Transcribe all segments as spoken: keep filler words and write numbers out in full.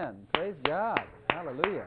Amen. Praise God. Hallelujah.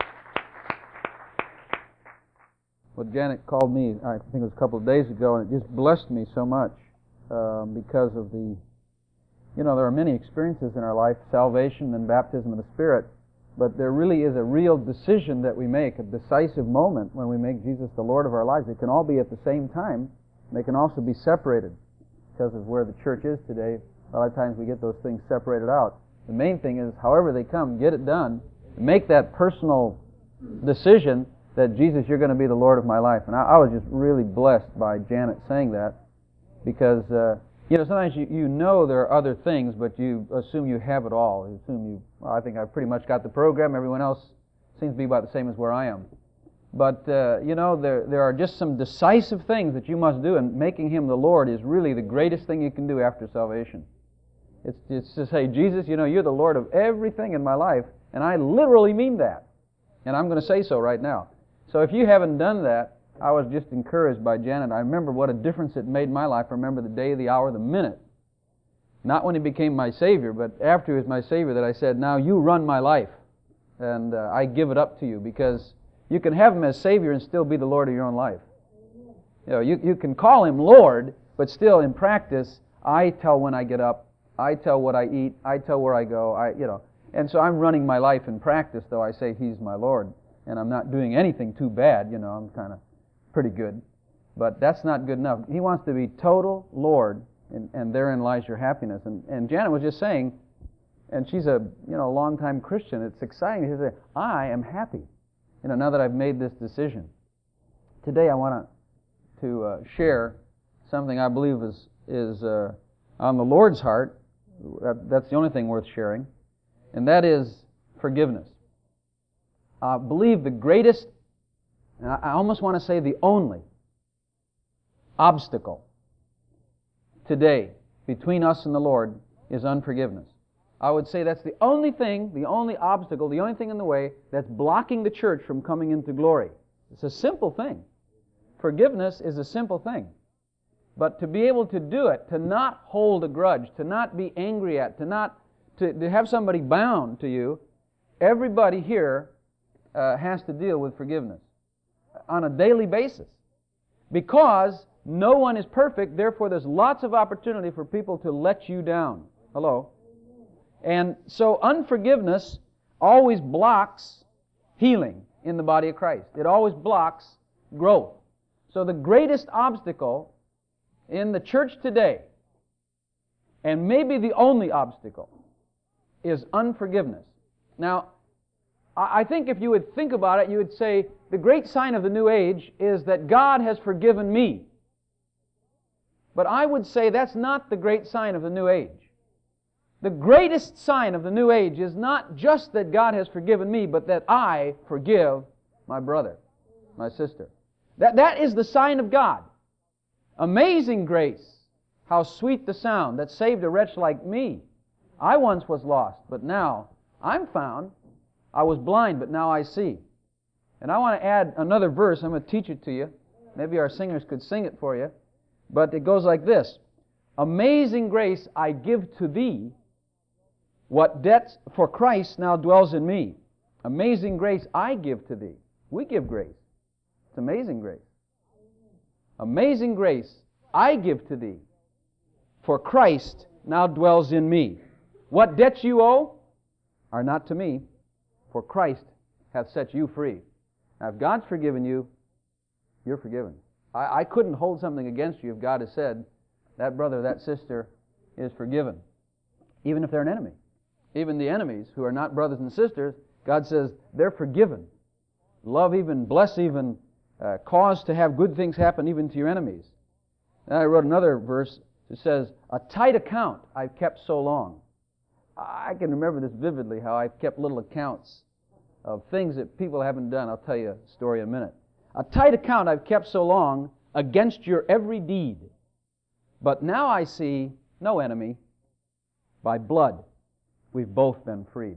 Well, Janet called me, I think it was a couple of days ago, and it just blessed me so much um, because of the, you know, there are many experiences in our life, salvation and baptism of the Spirit, but there really is a real decision that we make, a decisive moment when we make Jesus the Lord of our lives. It can all be at the same time, and they can also be separated because of where the church is today. A lot of times we get those things separated out. The main thing is, however they come, get it done. Make that personal decision that, Jesus, you're going to be the Lord of my life. And I, I was just really blessed by Janet saying that because, uh, you know, sometimes you, you know there are other things, but you assume you have it all. You assume you, well, I think I've pretty much got the program. Everyone else seems to be about the same as where I am. But, uh, you know, there there are just some decisive things that you must do, and making Him the Lord is really the greatest thing you can do after salvation. It's, it's to say, Jesus, you know, you're the Lord of everything in my life, and I literally mean that. And I'm going to say so right now. So if you haven't done that, I was just encouraged by Janet. I remember what a difference it made in my life. I remember the day, the hour, the minute. Not when He became my Savior, but after He was my Savior, that I said, now you run my life, and uh, I give it up to you, because you can have Him as Savior and still be the Lord of your own life. You know, you, you can call Him Lord, but still in practice, I tell when I get up, I tell what I eat, I tell where I go, I, you know. And so I'm running my life in practice, though I say He's my Lord. And I'm not doing anything too bad, you know, I'm kind of pretty good. But that's not good enough. He wants to be total Lord, and, and therein lies your happiness. And, and Janet was just saying, and she's a, you know, long-time Christian, it's exciting to say, I am happy, you know, now that I've made this decision. Today I want to to uh, share something I believe is, is uh, on the Lord's heart. That, that's the only thing worth sharing, and that is forgiveness. I believe the greatest, and I almost want to say the only, obstacle today between us and the Lord is unforgiveness. I would say that's the only thing, the only obstacle, the only thing in the way that's blocking the church from coming into glory. It's a simple thing. Forgiveness is a simple thing. But to be able to do it, to not hold a grudge, to not be angry at, to not, to, to have somebody bound to you, everybody here Uh, has to deal with forgiveness on a daily basis. Because no one is perfect, therefore there's lots of opportunity for people to let you down. Hello? And so unforgiveness always blocks healing in the body of Christ. It always blocks growth. So the greatest obstacle in the church today, and maybe the only obstacle, is unforgiveness. Now, I think if you would think about it, you would say, the great sign of the New Age is that God has forgiven me. But I would say that's not the great sign of the New Age. The greatest sign of the New Age is not just that God has forgiven me, but that I forgive my brother, my sister. That, that is the sign of God. Amazing grace, how sweet the sound that saved a wretch like me. I once was lost, but now I'm found. I was blind, but now I see. And I want to add another verse. I'm going to teach it to you. Maybe our singers could sing it for you. But it goes like this. Amazing grace I give to thee, what debt for Christ now dwells in me. Amazing grace I give to thee. We give grace. It's amazing grace. Amazing grace I give to thee, for Christ now dwells in me. What debts you owe are not to me, for Christ hath set you free. Now, if God's forgiven you, you're forgiven. I, I couldn't hold something against you if God has said, that brother, that sister is forgiven. Even if they're an enemy. Even the enemies who are not brothers and sisters, God says they're forgiven. Love even, bless even, uh, cause to have good things happen even to your enemies. And I wrote another verse that says, a tight account I've kept so long. I can remember this vividly, how I've kept little accounts of things that people haven't done. I'll tell you a story in a minute. A tight account I've kept so long against your every deed. But now I see no enemy. By blood we've both been freed.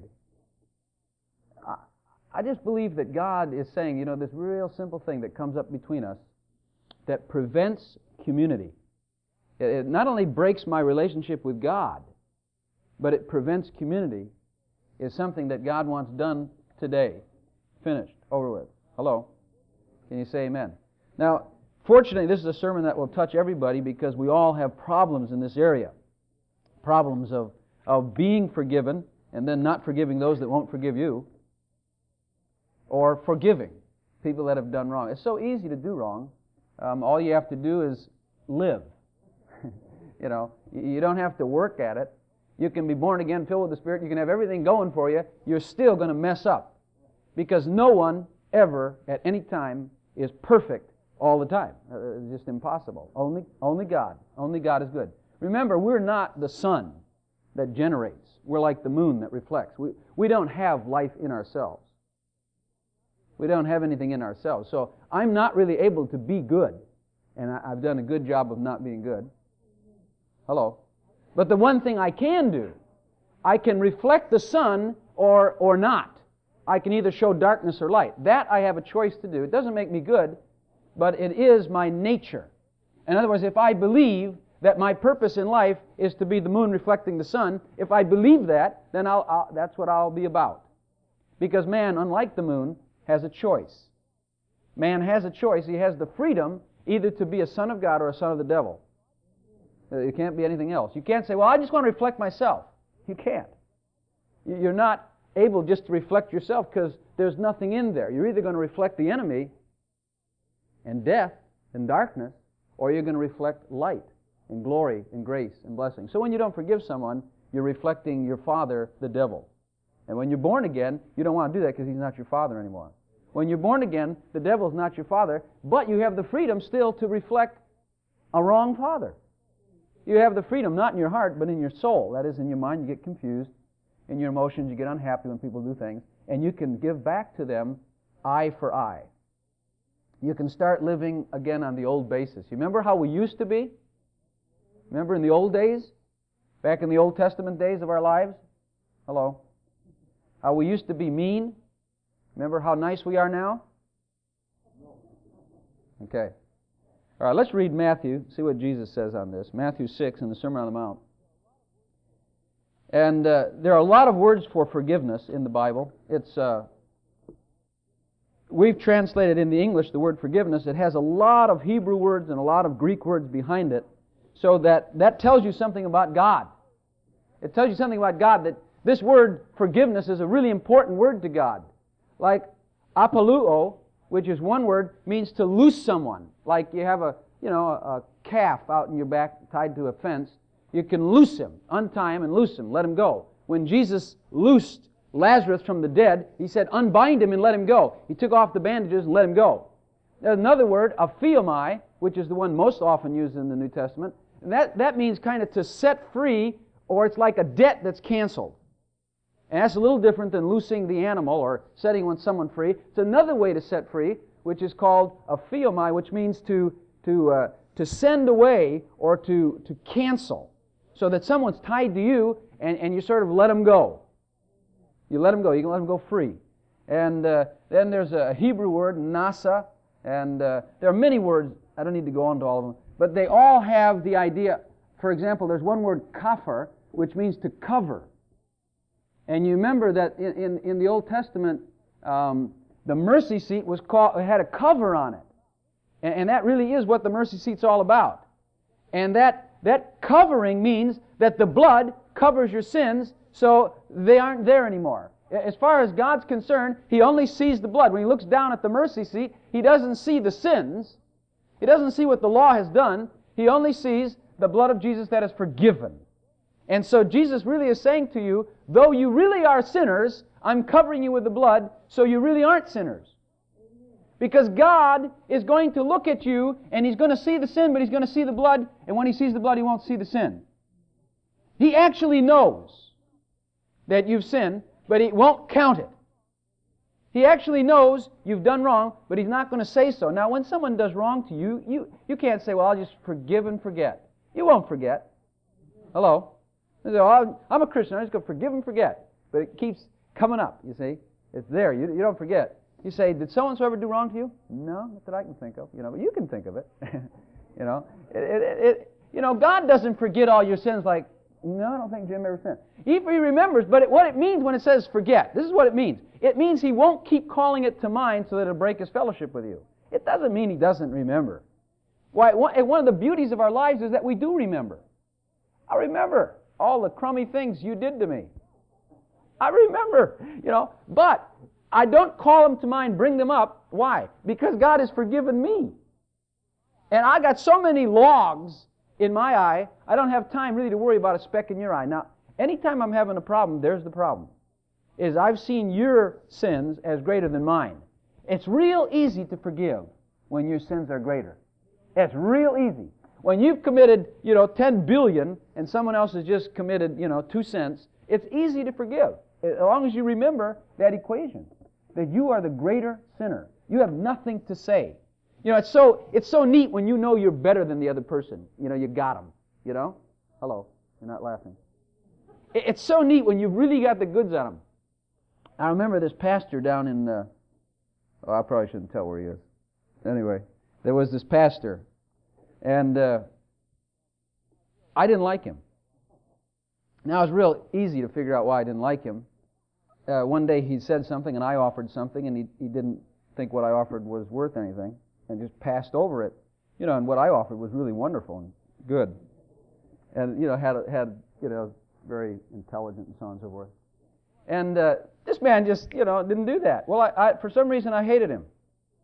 I, I just believe that God is saying, you know, this real simple thing that comes up between us that prevents community. It, it not only breaks my relationship with God, but it prevents community, is something that God wants done today. Finished. Over with. Hello? Can you say amen? Now, fortunately, this is a sermon that will touch everybody because we all have problems in this area. Problems of, of being forgiven and then not forgiving those that won't forgive you, or forgiving people that have done wrong. It's so easy to do wrong. Um, all you have to do is live. You know, you don't have to work at it. You can be born again, filled with the Spirit. You can have everything going for you. You're still going to mess up because no one ever at any time is perfect all the time. Uh, it's just impossible. Only, only God. Only God is good. Remember, we're not the sun that generates. We're like the moon that reflects. We, we don't have life in ourselves. We don't have anything in ourselves. So I'm not really able to be good. And I, I've done a good job of not being good. Hello? But the one thing I can do, I can reflect the sun or, or not. I can either show darkness or light. That I have a choice to do. It doesn't make me good, but it is my nature. In other words, if I believe that my purpose in life is to be the moon reflecting the sun, if I believe that, then I'll, I'll, that's what I'll be about. Because man, unlike the moon, has a choice. Man has a choice. He has the freedom either to be a son of God or a son of the devil. It can't be anything else. You can't say, well, I just want to reflect myself. You can't. You're not able just to reflect yourself because there's nothing in there. You're either going to reflect the enemy and death and darkness, or you're going to reflect light and glory and grace and blessing. So when you don't forgive someone, you're reflecting your father, the devil. And when you're born again, you don't want to do that because he's not your father anymore. When you're born again, the devil's not your father, but you have the freedom still to reflect a wrong father. You have the freedom, not in your heart, but in your soul. That is, in your mind, you get confused. In your emotions, you get unhappy when people do things. And you can give back to them eye for eye. You can start living again on the old basis. You remember how we used to be? Remember in the old days? Back in the Old Testament days of our lives? Hello? How we used to be mean? Remember how nice we are now? Okay. All right, let's read Matthew, see what Jesus says on this. Matthew six in the Sermon on the Mount. And uh, there are a lot of words for forgiveness in the Bible. It's uh, we've translated in the English the word forgiveness. It has a lot of Hebrew words and a lot of Greek words behind it, so that that tells you something about God. It tells you something about God, that this word forgiveness is a really important word to God. Like apoluo, which is one word, means to loose someone. Like you have a, you know, a calf out in your back tied to a fence. You can loose him, untie him and loose him, let him go. When Jesus loosed Lazarus from the dead, he said, unbind him and let him go. He took off the bandages and let him go. There's another word, aphiomai, which is the one most often used in the New Testament. And that, that means kind of to set free, or it's like a debt that's canceled. And that's a little different than loosing the animal or setting someone free. It's another way to set free, which is called aphiomai, which means to to uh, to send away or to, to cancel. So that someone's tied to you and, and you sort of let them go. You let them go. You can let them go free. And uh, then there's a Hebrew word, nasa, and uh, there are many words. I don't need to go on to all of them. But they all have the idea. For example, there's one word, kafar, which means to cover. And you remember that in, in, in the Old Testament, um, the mercy seat was called, it had a cover on it. And, and that really is what the mercy seat's all about. And that, that covering means that the blood covers your sins so they aren't there anymore. As far as God's concerned, He only sees the blood. When He looks down at the mercy seat, He doesn't see the sins. He doesn't see what the law has done. He only sees the blood of Jesus that is forgiven. And so Jesus really is saying to you, though you really are sinners, I'm covering you with the blood, so you really aren't sinners. Because God is going to look at you, and He's going to see the sin, but He's going to see the blood, and when He sees the blood, He won't see the sin. He actually knows that you've sinned, but He won't count it. He actually knows you've done wrong, but He's not going to say so. Now, when someone does wrong to you, you, you can't say, well, I'll just forgive and forget. You won't forget. Hello? You say, well, I'm a Christian, I'm just going to forgive and forget. But it keeps coming up, you see. It's there. You, you don't forget. You say, did so-and-so ever do wrong to you? No, not that I can think of. You know, but you can think of it. you know, it, it, it, you know, God doesn't forget all your sins like, No, I don't think Jim ever sinned. He, he remembers, but it, what it means when it says forget, this is what it means. It means he won't keep calling it to mind so that it'll break his fellowship with you. It doesn't mean he doesn't remember. Why? One of the beauties of our lives is that we do remember. I remember all the crummy things you did to me. I remember, you know, but I don't call them to mind, bring them up. Why? Because God has forgiven me. And I got so many logs in my eye, I don't have time really to worry about a speck in your eye. Now, anytime I'm having a problem, there's the problem. Is I've seen your sins as greater than mine. It's real easy to forgive when your sins are greater. It's real easy. When you've committed, you know, ten billion and someone else has just committed, you know, two cents, it's easy to forgive. As long as you remember that equation, that you are the greater sinner. You have nothing to say. You know, it's so it's so neat when you know you're better than the other person. You know, you got them. You know? Hello. You're not laughing. It's so neat when you've really got the goods on them. I remember this pastor down in, uh, oh, I probably shouldn't tell where he is. Anyway, there was this pastor, and uh, I didn't like him. Now, it was real easy to figure out why I didn't like him. Uh, one day he said something, and I offered something, and he, he didn't think what I offered was worth anything, and just passed over it. You know, and what I offered was really wonderful and good. And, you know, had, had you know, very intelligent and so on and so forth. And uh, this man just, you know, didn't do that. Well, I, I, for some reason, I hated him.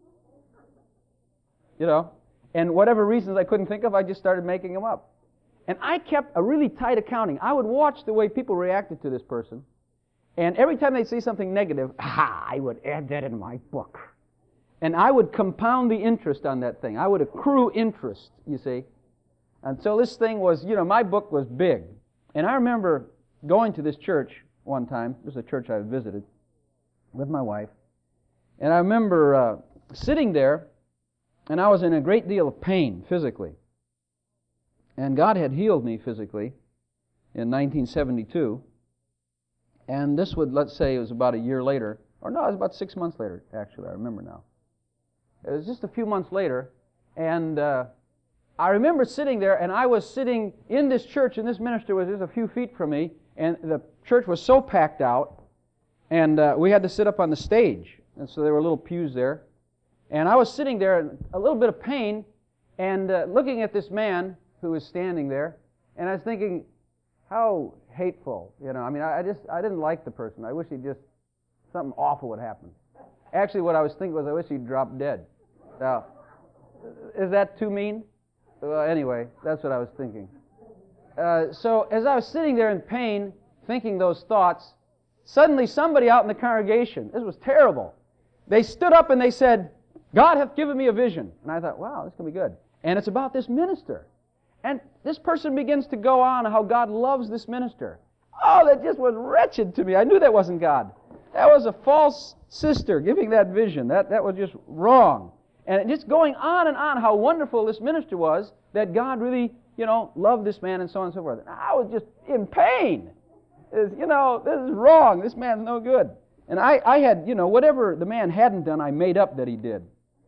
You know, and whatever reasons I couldn't think of, I just started making them up. And I kept a really tight accounting. I would watch the way people reacted to this person. And every time they'd say something negative, ah, I would add that in my book. And I would compound the interest on that thing. I would accrue interest, you see. Until this thing was, you know, my book was big. And I remember going to this church one time. This was a church I visited with my wife. And I remember uh, sitting there, and I was in a great deal of pain physically. And God had healed me physically in nineteen seventy-two. And this would, let's say, it was about a year later. Or no, it was about six months later, actually. I remember now. It was just a few months later. And uh, I remember sitting there, and I was sitting in this church, and this minister was just a few feet from me. And the church was so packed out, and uh, we had to sit up on the stage. And so there were little pews there. And I was sitting there in a little bit of pain and uh, looking at this man who was standing there. And I was thinking, how hateful, you know. I mean, I, I just, I didn't like the person. I wish he'd just, something awful would happen. Actually, what I was thinking was, I wish he'd drop dead. Now, is that too mean? Well, anyway, that's what I was thinking. Uh, so as I was sitting there in pain, thinking those thoughts, suddenly somebody out in the congregation, this was terrible, they stood up and they said, God hath given me a vision. And I thought, wow, this is going to be good. And it's about this minister. And this person begins to go on how God loves this minister. Oh, that just was wretched to me. I knew that wasn't God. That was a false sister giving that vision. That, that was just wrong. And just going on and on how wonderful this minister was, that God really, you know, loved this man and so on and so forth. And I was just in pain. It's, you know, this is wrong. This man's no good. And I, I had, you know, whatever the man hadn't done, I made up that he did.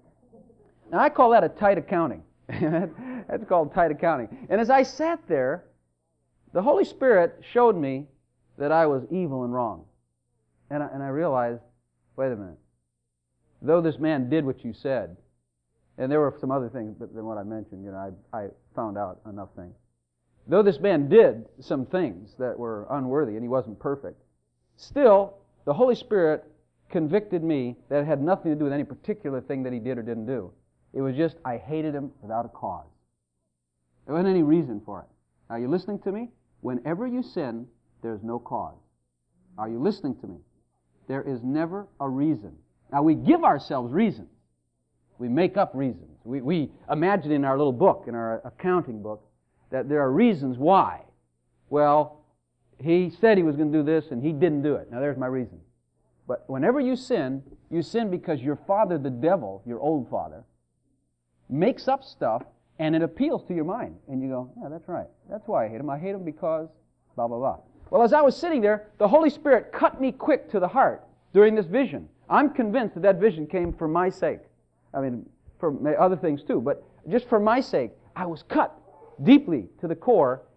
Now, I call that a tight accounting. That's called tight accounting. And as I sat there, the Holy Spirit showed me that I was evil and wrong. And I, and I realized, wait a minute. Though this man did what you said, and there were some other things than what I mentioned, you know, I, I found out enough things. Though this man did some things that were unworthy, and he wasn't perfect, still, the Holy Spirit convicted me that it had nothing to do with any particular thing that he did or didn't do. It was just, I hated him without a cause. There wasn't any reason for it. Are you listening to me? Whenever you sin, there's no cause. Are you listening to me? There is never a reason. Now, we give ourselves reasons. We make up reasons. We, we imagine in our little book, in our accounting book, that there are reasons why. Well, he said he was going to do this, and he didn't do it. Now, there's my reason. But whenever you sin, you sin because your father, the devil, your old father, makes up stuff, and it appeals to your mind. And you go, yeah, that's right. That's why I hate him. I hate him because blah, blah, blah. Well, as I was sitting there, the Holy Spirit cut me quick to the heart during this vision. I'm convinced that that vision came for my sake. I mean, for other things too, but just for my sake, I was cut deeply to the core,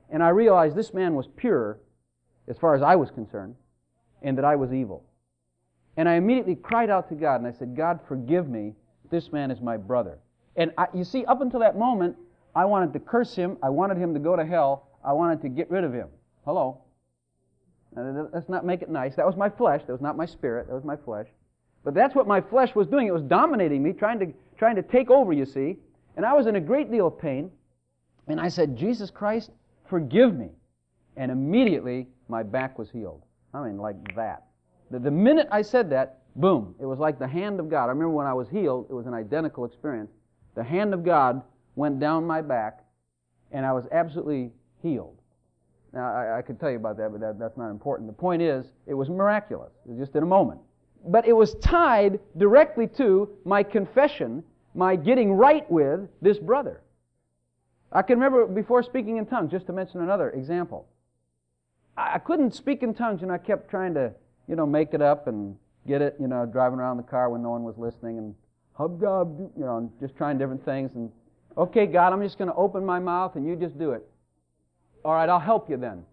And I realized this man was pure, as far as I was concerned, and that I was evil. And I immediately cried out to God, and I said, God, forgive me. This man is my brother. And I, you see, up until that moment, I wanted to curse him. I wanted him to go to hell. I wanted to get rid of him. Hello? Now, let's not make it nice. That was my flesh. That was not my spirit. That was my flesh. But that's what my flesh was doing. It was dominating me, trying to, trying to take over, you see. And I was in a great deal of pain. And I said, Jesus Christ, forgive me. And immediately, my back was healed. I mean, like that. The, the minute I said that, boom, it was like the hand of God. I remember when I was healed, it was an identical experience. The hand of God went down my back, and I was absolutely healed. Now, I, I could tell you about that, but that, that's not important. The point is, it was miraculous. It was just in a moment. But it was tied directly to my confession, my getting right with this brother. I can remember before speaking in tongues, just to mention another example. I, I couldn't speak in tongues, and I kept trying to, you know, make it up and get it, you know, driving around the car when no one was listening, and hub-dub, you know, and just trying different things. And, okay, God, I'm just going to open my mouth, and you just do it. All right, I'll help you then.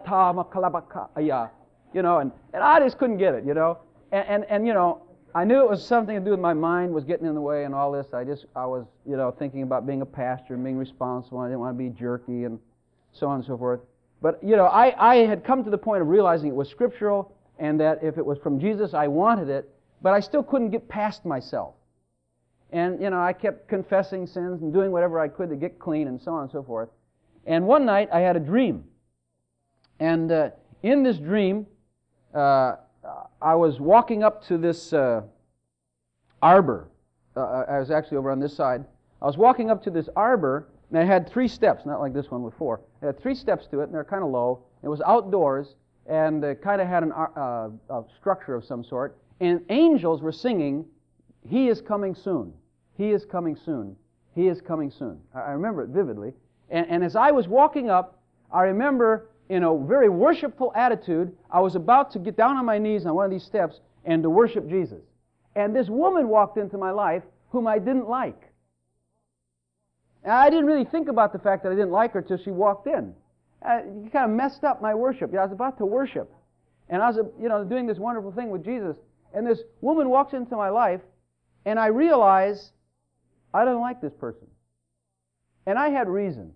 You know, and, and I just couldn't get it, you know. And, and, and, you know, I knew it was something to do with my mind was getting in the way and all this. I just, I was, you know, thinking about being a pastor and being responsible. I didn't want to be jerky and so on and so forth. But, you know, I, I had come to the point of realizing it was scriptural and that if it was from Jesus, I wanted it, but I still couldn't get past myself. And, you know, I kept confessing sins and doing whatever I could to get clean and so on and so forth. And one night I had a dream. And uh, in this dream, uh, I was walking up to this uh, arbor. Uh, I was actually over on this side. I was walking up to this arbor, and it had three steps, not like this one with four. It had three steps to it, and they're kind of low. It was outdoors, and it kind of had an, uh, a structure of some sort. And angels were singing, He is coming soon. He is coming soon. He is coming soon. I, I remember it vividly. And, and as I was walking up, I remember in a very worshipful attitude, I was about to get down on my knees on one of these steps and to worship Jesus. And this woman walked into my life whom I didn't like. And I didn't really think about the fact that I didn't like her till she walked in. Uh, it kind of messed up my worship. You know, I was about to worship. And I was, you know, doing this wonderful thing with Jesus. And this woman walks into my life, and I realize I don't like this person. And I had reason.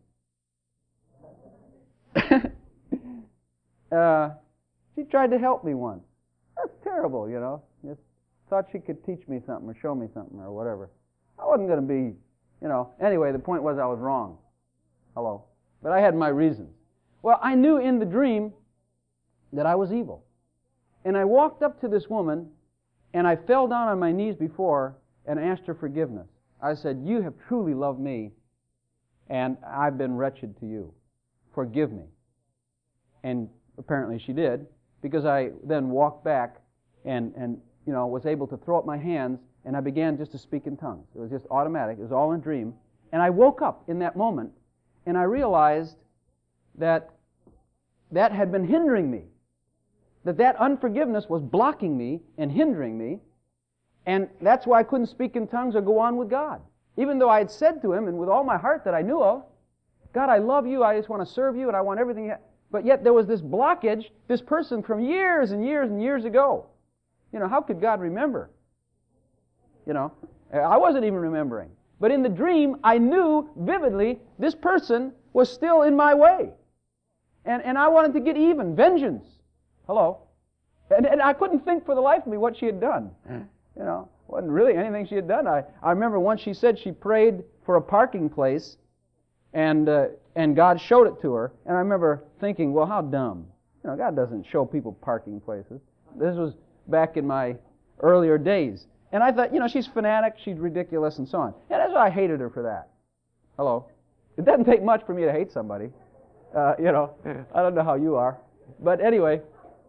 uh, she tried to help me once. That's terrible, you know. Just thought she could teach me something or show me something or whatever. I wasn't going to be, you know. Anyway, the point was I was wrong. Hello. But I had my reasons. Well, I knew in the dream that I was evil. And I walked up to this woman, and I fell down on my knees before and asked her forgiveness. I said, you have truly loved me, and I've been wretched to you. Forgive me. And apparently she did, because I then walked back and, and you know, was able to throw up my hands, and I began just to speak in tongues. It was just automatic. It was all in a dream. And I woke up in that moment, and I realized that that had been hindering me, that that unforgiveness was blocking me and hindering me, and that's why I couldn't speak in tongues or go on with God. Even though I had said to Him, and with all my heart that I knew of, God, I love you, I just want to serve you, and I want everything. But yet there was this blockage, this person from years and years and years ago. You know, how could God remember? You know, I wasn't even remembering. But in the dream, I knew vividly this person was still in my way. And, and I wanted to get even, vengeance. Hello? And, and I couldn't think for the life of me what she had done. You know, wasn't really anything she had done. I, I remember once she said she prayed for a parking place, and uh, and God showed it to her. And I remember thinking, well, how dumb. You know, God doesn't show people parking places. This was back in my earlier days. And I thought, you know, she's fanatic, she's ridiculous, and so on. And that's why I hated her for that. Hello? It doesn't take much for me to hate somebody. Uh, you know, I don't know how you are. But anyway,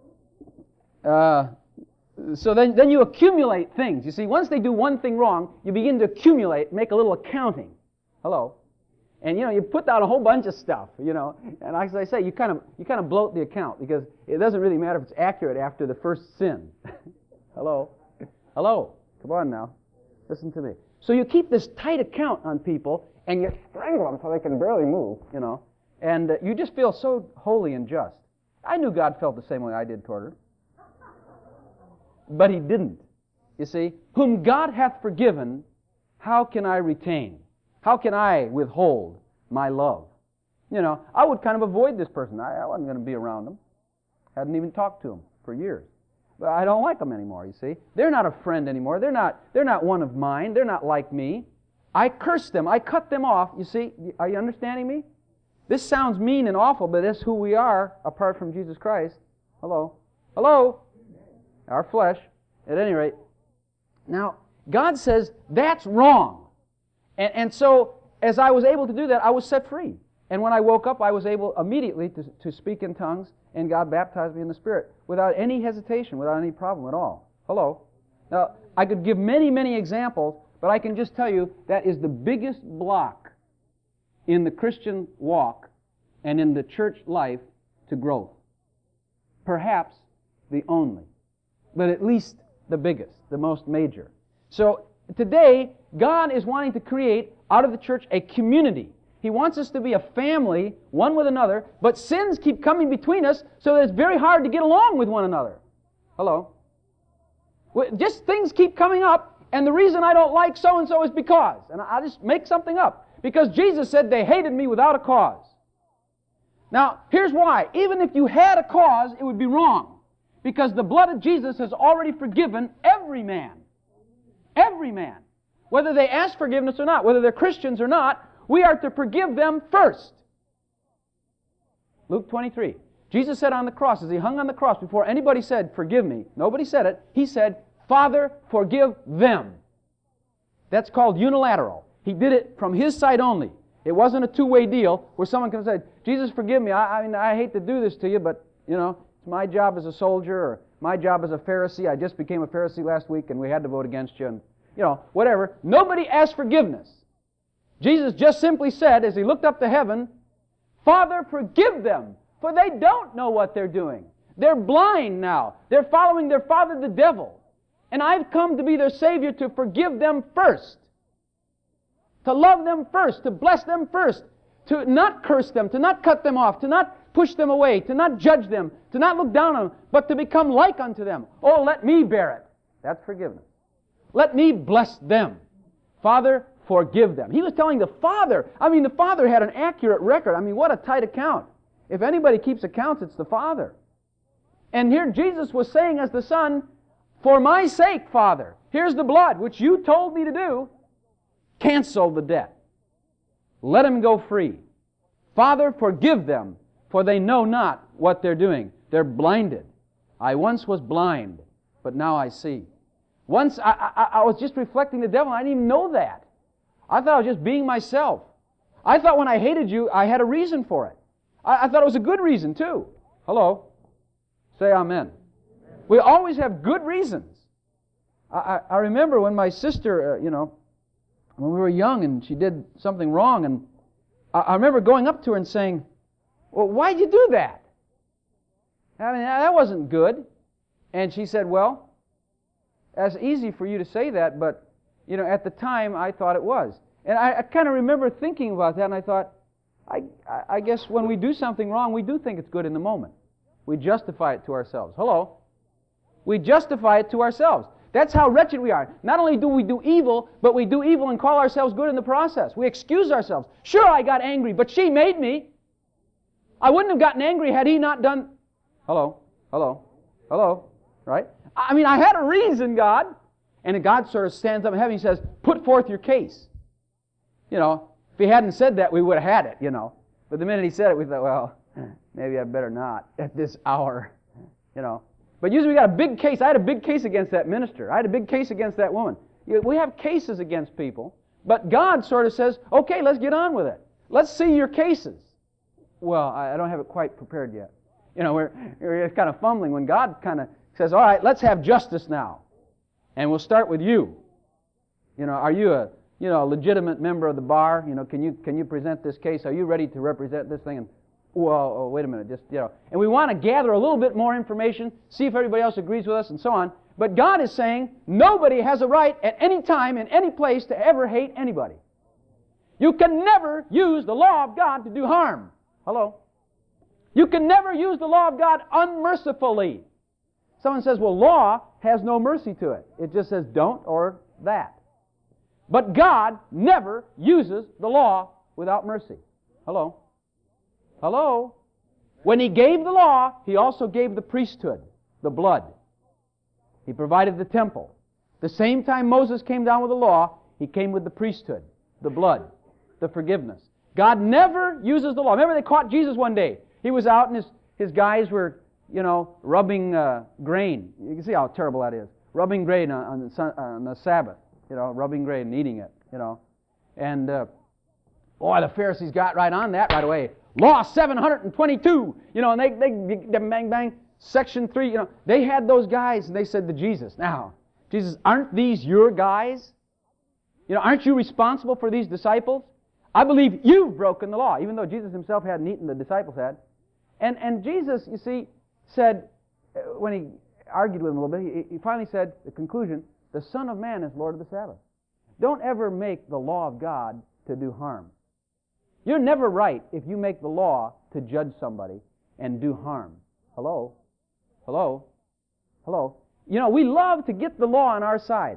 uh, so then, then you accumulate things. You see, once they do one thing wrong, you begin to accumulate, make a little accounting. Hello? And, you know, you put down a whole bunch of stuff, you know. And as I say, you kind of you kind of bloat the account because it doesn't really matter if it's accurate after the first sin. Hello? Hello? Come on now. Listen to me. So you keep this tight account on people, and you strangle them so they can barely move, you know. And uh, you just feel so holy and just. I knew God felt the same way I did toward her. But He didn't. You see, whom God hath forgiven, how can I retain? How can I withhold my love? You know, I would kind of avoid this person. I, I wasn't going to be around them. Hadn't even talked to them for years. But I don't like them anymore, you see. They're not a friend anymore. They're not, they're not one of mine. They're not like me. I cursed them. I cut them off. You see, are you understanding me? This sounds mean and awful, but that's who we are apart from Jesus Christ. Hello? Hello? Our flesh, at any rate. Now, God says that's wrong. And, and so, as I was able to do that, I was set free. And when I woke up, I was able immediately to, to speak in tongues, and God baptized me in the Spirit without any hesitation, without any problem at all. Hello? Now, I could give many, many examples, but I can just tell you that is the biggest block in the Christian walk and in the church life to growth. Perhaps the only, but at least the biggest, the most major. So today, God is wanting to create out of the church a community. He wants us to be a family, one with another, but sins keep coming between us so that it's very hard to get along with one another. Hello? Just things keep coming up, and the reason I don't like so-and-so is because, and I'll just make something up, because Jesus said they hated me without a cause. Now, here's why. Even if you had a cause, it would be wrong, because the blood of Jesus has already forgiven every man. Every man. Whether they ask forgiveness or not, whether they're Christians or not, we are to forgive them first. Luke twenty-three. Jesus said on the cross, as He hung on the cross, before anybody said, forgive me, nobody said it, He said, Father, forgive them. That's called unilateral. He did it from His side only. It wasn't a two-way deal where someone can say, Jesus, forgive me, I, I mean, I hate to do this to you, but, you know, it's my job as a soldier, or my job as a Pharisee. I just became a Pharisee last week, and we had to vote against you, and, you know, whatever. Nobody asked forgiveness. Jesus just simply said, as He looked up to heaven, Father, forgive them, for they don't know what they're doing. They're blind now. They're following their father, the devil. And I've come to be their Savior to forgive them first, to love them first, to bless them first, to not curse them, to not cut them off, to not push them away, to not judge them, to not look down on them, but to become like unto them. Oh, let me bear it. That's forgiveness. Let me bless them. Father, forgive them. He was telling the Father. I mean, the Father had an accurate record. I mean, what a tight account. If anybody keeps accounts, it's the Father. And here Jesus was saying as the Son, for my sake, Father, here's the blood, which you told me to do. Cancel the debt. Let him go free. Father, forgive them, for they know not what they're doing. They're blinded. I once was blind, but now I see. Once I, I, I was just reflecting the devil, and I didn't even know that. I thought I was just being myself. I thought when I hated you, I had a reason for it. I, I thought it was a good reason, too. Hello? Say amen. We always have good reasons. I, I, I remember when my sister, uh, you know, when we were young and she did something wrong, and I, I remember going up to her and saying, well, why'd you do that? I mean, that wasn't good. And she said, well, that's easy for you to say that, but you know, at the time, I thought it was. And I, I kind of remember thinking about that, and I thought, I, I guess when we do something wrong, we do think it's good in the moment. We justify it to ourselves. Hello? We justify it to ourselves. That's how wretched we are. Not only do we do evil, but we do evil and call ourselves good in the process. We excuse ourselves. Sure, I got angry, but she made me. I wouldn't have gotten angry had He not done... Hello? Hello? Hello? Right? I mean, I had a reason, God. And God sort of stands up in heaven and says, put forth your case. You know, if He hadn't said that, we would have had it, you know. But the minute He said it, we thought, well, maybe I better not at this hour, you know. But usually we got a big case. I had a big case against that minister. I had a big case against that woman. We have cases against people, but God sort of says, okay, let's get on with it. Let's see your cases. Well, I don't have it quite prepared yet. You know, we're, we're kind of fumbling when God kind of says, all right, let's have justice now. And we'll start with you. You know, are you a you know a legitimate member of the bar? You know, can you can you present this case? Are you ready to represent this thing? And well, oh, wait a minute, just you know. And we want to gather a little bit more information, see if everybody else agrees with us, and so on. But God is saying nobody has a right at any time in any place to ever hate anybody. You can never use the law of God to do harm. Hello? You can never use the law of God unmercifully. Someone says, well, law has no mercy to it. It just says don't or that. But God never uses the law without mercy. Hello? Hello? When He gave the law, He also gave the priesthood, the blood. He provided the temple. The same time Moses came down with the law, He came with the priesthood, the blood, the forgiveness. God never uses the law. Remember they caught Jesus one day. He was out and his, his guys were, you know, rubbing uh, grain. You can see how terrible that is. Rubbing grain on, on, the, sun, on the Sabbath. You know, rubbing grain and eating it, you know. And, uh, boy, the Pharisees got right on that right away. Law seven hundred twenty-two, you know, and they, they, they bang, bang, section three, you know. They had those guys, and they said to Jesus, now, Jesus, aren't these your guys? You know, aren't you responsible for these disciples? I believe you've broken the law, even though Jesus Himself hadn't eaten, the disciples had. And, and Jesus, you see, said, when He argued with them a little bit, He, he finally said, the conclusion, the Son of Man is Lord of the Sabbath. Don't ever make the law of God to do harm. You're never right if you make the law to judge somebody and do harm. Hello? Hello? Hello? You know, we love to get the law on our side.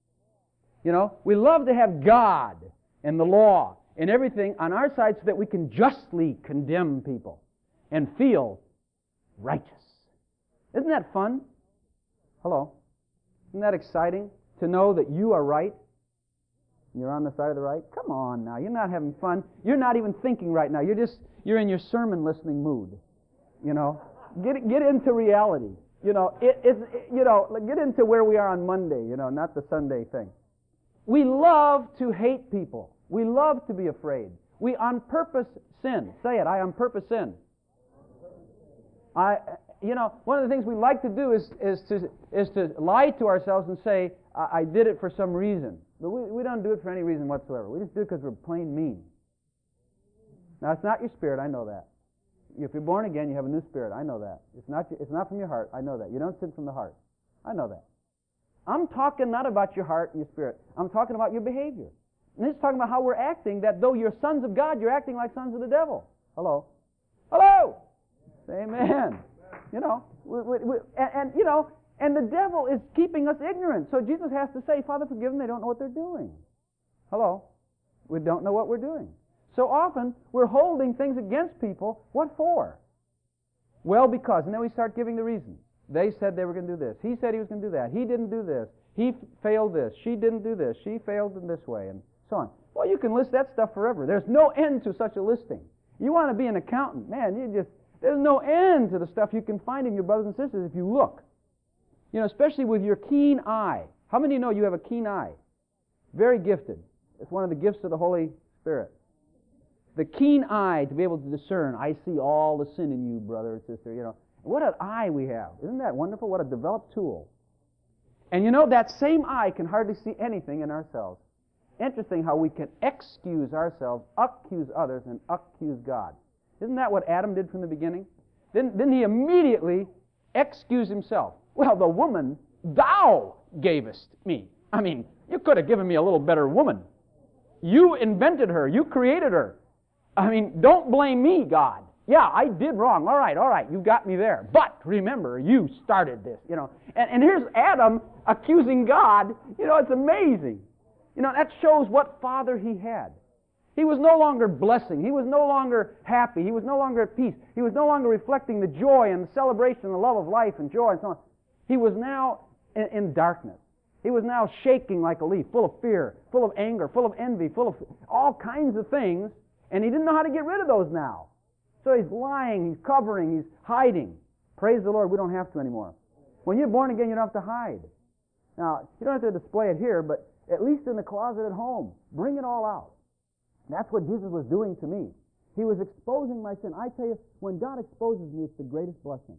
You know, we love to have God and the law and everything on our side so that we can justly condemn people and feel righteous. Isn't that fun? Hello? Isn't that exciting to know that you are right? You're on the side of the right? Come on now. You're not having fun. You're not even thinking right now. You're just, you're in your sermon listening mood. You know? Get get into reality. You know, it, it's, it, you know, get into where we are on Monday, you know, not the Sunday thing. We love to hate people. We love to be afraid. We on purpose sin. Say it, I on purpose sin. I, you know, one of the things we like to do is, is, to, is to lie to ourselves and say, I, I did it for some reason. But we, we don't do it for any reason whatsoever. We just do it because we're plain mean. Now, it's not your spirit, I know that. If you're born again, you have a new spirit, I know that. It's not, it's not from your heart, I know that. You don't sin from the heart. I know that. I'm talking not about your heart and your spirit. I'm talking about your behavior. And this is talking about how we're acting, that though you're sons of God, you're acting like sons of the devil. Hello? Hello? Amen. You know, we, we, we, and, and, you know, and the devil is keeping us ignorant. So Jesus has to say, Father, forgive them, they don't know what they're doing. Hello? We don't know what we're doing. So often, we're holding things against people. What for? Well, because. And then we start giving the reasons. They said they were going to do this. He said he was going to do that. He didn't do this. He f- failed this. She didn't do this. She failed in this way, and so on. Well, you can list that stuff forever. There's no end to such a listing. You want to be an accountant. Man, you just, there's no end to the stuff you can find in your brothers and sisters if you look. You know, especially with your keen eye. How many of you know you have a keen eye? Very gifted. It's one of the gifts of the Holy Spirit. The keen eye to be able to discern, I see all the sin in you, brother or sister, you know. What an eye we have. Isn't that wonderful? What a developed tool. And you know, that same eye can hardly see anything in ourselves. Interesting how we can excuse ourselves, accuse others, and accuse God. Isn't that what Adam did from the beginning? Didn't, didn't he immediately excuse himself? Well, the woman thou gavest me. I mean, you could have given me a little better woman. You invented her. You created her. I mean, don't blame me, God. Yeah, I did wrong. All right, all right, you got me there. But remember, you started this, you know. And, and here's Adam accusing God. You know, it's amazing. You know, that shows what father he had. He was no longer blessing. He was no longer happy. He was no longer at peace. He was no longer reflecting the joy and the celebration and the love of life and joy and so on. He was now in, in darkness. He was now shaking like a leaf, full of fear, full of anger, full of envy, full of all kinds of things. And he didn't know how to get rid of those now. So he's lying, he's covering, he's hiding. Praise the Lord, we don't have to anymore. When you're born again, you don't have to hide. Now, you don't have to display it here, but at least in the closet at home, bring it all out. That's what Jesus was doing to me. He was exposing my sin. I tell you, when God exposes me, it's the greatest blessing.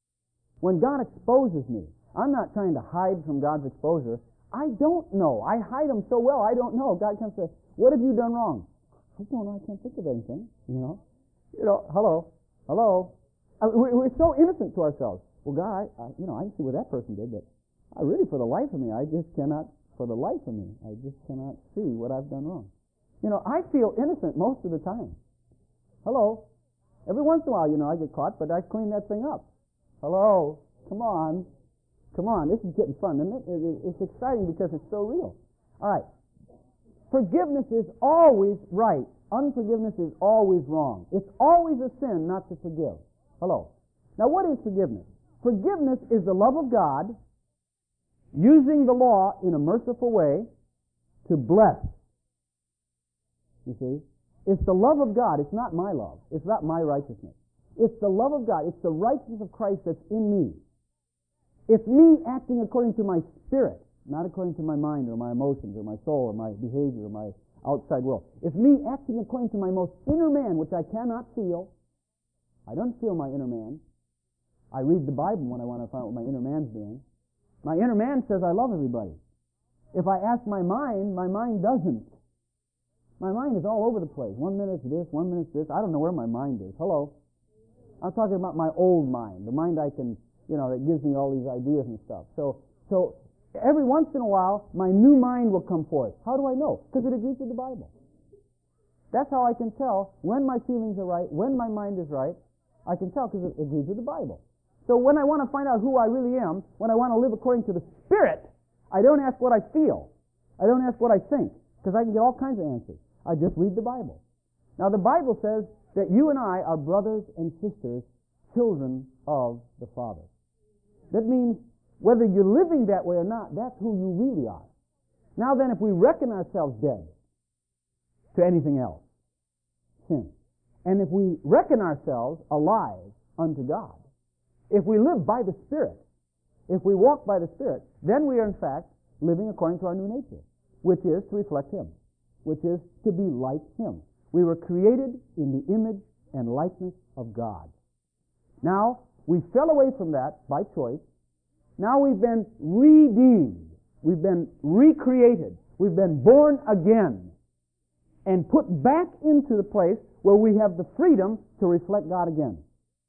When God exposes me, I'm not trying to hide from God's exposure. I don't know. I hide them so well, I don't know. God comes and says, what have you done wrong? I don't know. I can't think of anything, you know. You know, hello, hello. I mean, we're so innocent to ourselves. Well, God, I, I, you know, I can see what that person did, but I really, for the life of me, I just cannot, for the life of me, I just cannot see what I've done wrong. You know, I feel innocent most of the time. Hello, Every once in a while, you know, I get caught, but I clean that thing up. Hello? Come on. Come on. This is getting fun, isn't it? It's exciting because it's so real. All right. Forgiveness is always right. Unforgiveness is always wrong. It's always a sin not to forgive. Hello. Now, what is forgiveness? Forgiveness is the love of God using the law in a merciful way to bless. You see? It's the love of God. It's not my love. It's not my righteousness. It's the love of God. It's the righteousness of Christ that's in me. It's me acting according to my spirit, not according to my mind or my emotions or my soul or my behavior or my outside world. It's me acting according to my most inner man, which I cannot feel. I don't feel my inner man. I read the Bible when I want to find out what my inner man's doing. My inner man says I love everybody. If I ask my mind, my mind doesn't. My mind is all over the place. One minute it's this, one minute it's this. I don't know where my mind is. Hello? I'm talking about my old mind, the mind I can, you know, that gives me all these ideas and stuff. So, so every once in a while, my new mind will come forth. How do I know? Because it agrees with the Bible. That's how I can tell when my feelings are right, when my mind is right. I can tell because it agrees with the Bible. So when I want to find out who I really am, when I want to live according to the Spirit, I don't ask what I feel. I don't ask what I think, because I can get all kinds of answers. I just read the Bible. Now the Bible says that you and I are brothers and sisters, children of the Father. That means whether you're living that way or not, that's who you really are. Now then, if we reckon ourselves dead to anything else, sin, and if we reckon ourselves alive unto God, if we live by the Spirit, if we walk by the Spirit, then we are in fact living according to our new nature, which is to reflect Him, which is to be like Him. We were created in the image and likeness of God. Now, we fell away from that by choice. Now we've been redeemed. We've been recreated. We've been born again and put back into the place where we have the freedom to reflect God again.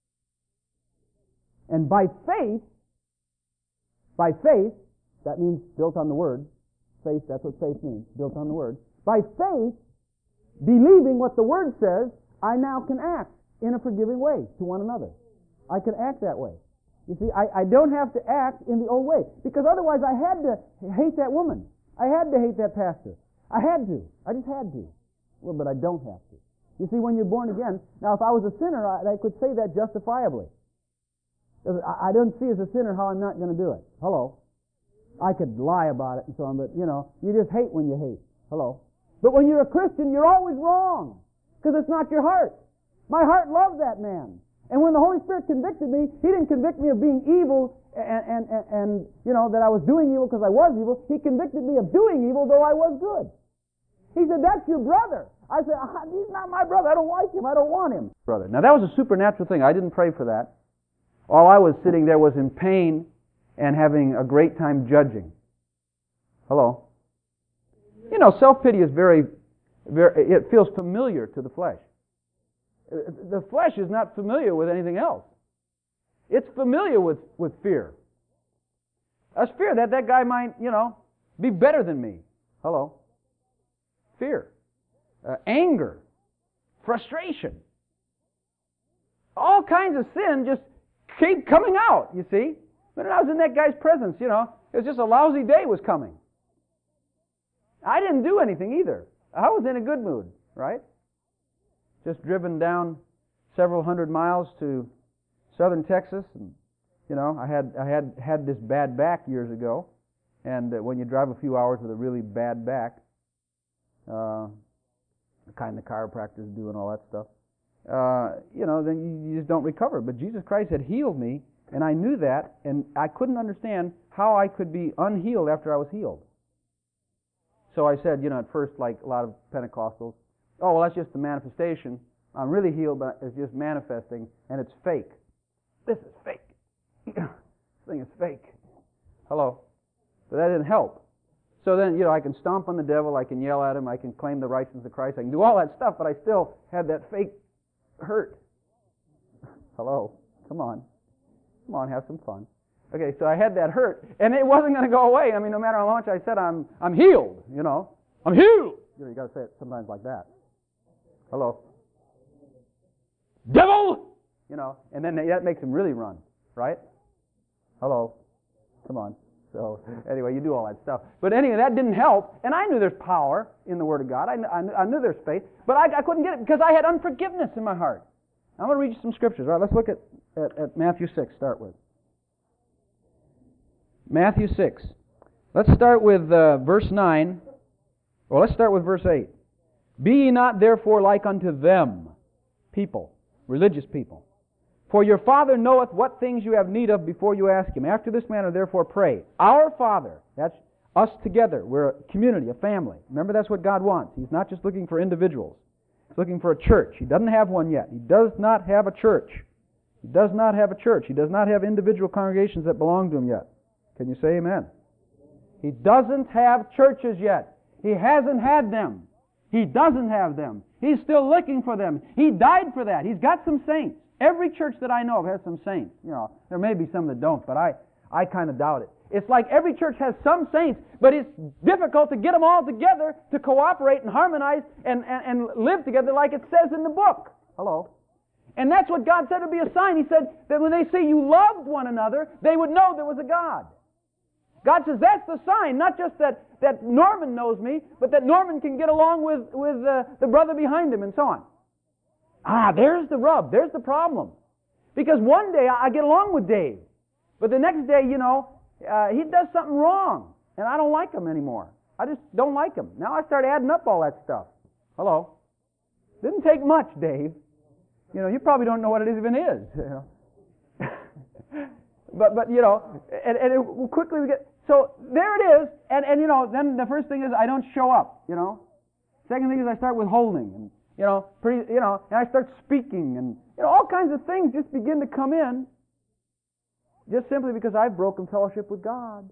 And by faith, by faith, that means built on the Word. Faith, that's what faith means, built on the Word. By faith, believing what the Word says, I now can act in a forgiving way to one another. I can act that way. You see, I, I don't have to act in the old way, because otherwise I had to hate that woman. I had to hate that pastor. I had to. I just had to. Well, but I don't have to. You see, when you're born again, now if I was a sinner, I, I could say that justifiably. I, I don't see as a sinner how I'm not going to do it. Hello. I could lie about it and so on, but, you know, you just hate when you hate. Hello. But when you're a Christian, you're always wrong, because it's not your heart. My heart loved that man. And when the Holy Spirit convicted me, He didn't convict me of being evil and, and, and, and you know, that I was doing evil because I was evil. He convicted me of doing evil though I was good. He said, that's your brother. I said, ah, he's not my brother. I don't like him. I don't want him. Brother. Now that was a supernatural thing. I didn't pray for that. All I was sitting there was in pain and having a great time judging. Hello. You know, self-pity is very, very, it feels familiar to the flesh. The flesh is not familiar with anything else. It's familiar with, with fear. That's fear that that guy might, you know, be better than me. Hello. Fear. Uh, anger. Frustration. All kinds of sin just keep coming out, you see. But when I was in that guy's presence, you know, it was just a lousy day was coming. I didn't do anything either. I was in a good mood, right? Just driven down several hundred miles to southern Texas, and you know, I had I had had this bad back years ago, and uh, when you drive a few hours with a really bad back, uh, the kind the chiropractors do and all that stuff, uh, you know, then you, you just don't recover. But Jesus Christ had healed me, and I knew that, and I couldn't understand how I could be unhealed after I was healed. So I said, you know, at first, like a lot of Pentecostals, oh, well, that's just the manifestation. I'm really healed, but it's just manifesting, and it's fake. This is fake. This thing is fake. Hello. But that didn't help. So then, you know, I can stomp on the devil, I can yell at him, I can claim the righteousness of Christ, I can do all that stuff, but I still had that fake hurt. Hello. Come on. Come on, have some fun. Okay, so I had that hurt, and it wasn't going to go away. I mean, no matter how much I said I'm I'm healed, you know. I'm healed. You know, you got to say it sometimes like that. Hello. devil! You know, and then that makes them really run, right? Hello. Come on. So, anyway, you do all that stuff. But anyway, that didn't help, and I knew there's power in the Word of God. I, I, I knew there's faith, but I, I couldn't get it because I had unforgiveness in my heart. I'm going to read you some scriptures. All right, let's look at, at, at Matthew six, start with. Matthew six. Let's start with uh, verse nine. Well, let's start with verse eight. Be ye not therefore like unto them, people, religious people. For your Father knoweth what things you have need of before you ask Him. After this manner therefore pray. Our Father, that's us together. We're a community, a family. Remember, that's what God wants. He's not just looking for individuals. He's looking for a church. He doesn't have one yet. He does not have a church. He does not have a church. He does not have individual congregations that belong to Him yet. Can you say amen? He doesn't have churches yet. He hasn't had them. He doesn't have them. He's still looking for them. He died for that. He's got some saints. Every church that I know of has some saints. You know, there may be some that don't, but I, I kind of doubt it. It's like every church has some saints, but it's difficult to get them all together to cooperate and harmonize and, and, and live together like it says in the book. Hello? And that's what God said would be a sign. He said that when they see you loved one another, they would know there was a God. God says that's the sign, not just that, that Norman knows me, but that Norman can get along with, with uh, the brother behind him and so on. Ah, there's the rub. There's the problem. Because one day I get along with Dave, but the next day, you know, uh, he does something wrong, and I don't like him anymore. I just don't like him. Now I start adding up all that stuff. Hello? Didn't take much, Dave. You know, you probably don't know what it even is. You know? but, but you know, and, and it, quickly we get... So there it is, and, and, you know, then the first thing is I don't show up, you know. Second thing is I start withholding, and You know, pretty, you know, and I start speaking, and you know, all kinds of things just begin to come in, just simply because I've broken fellowship with God.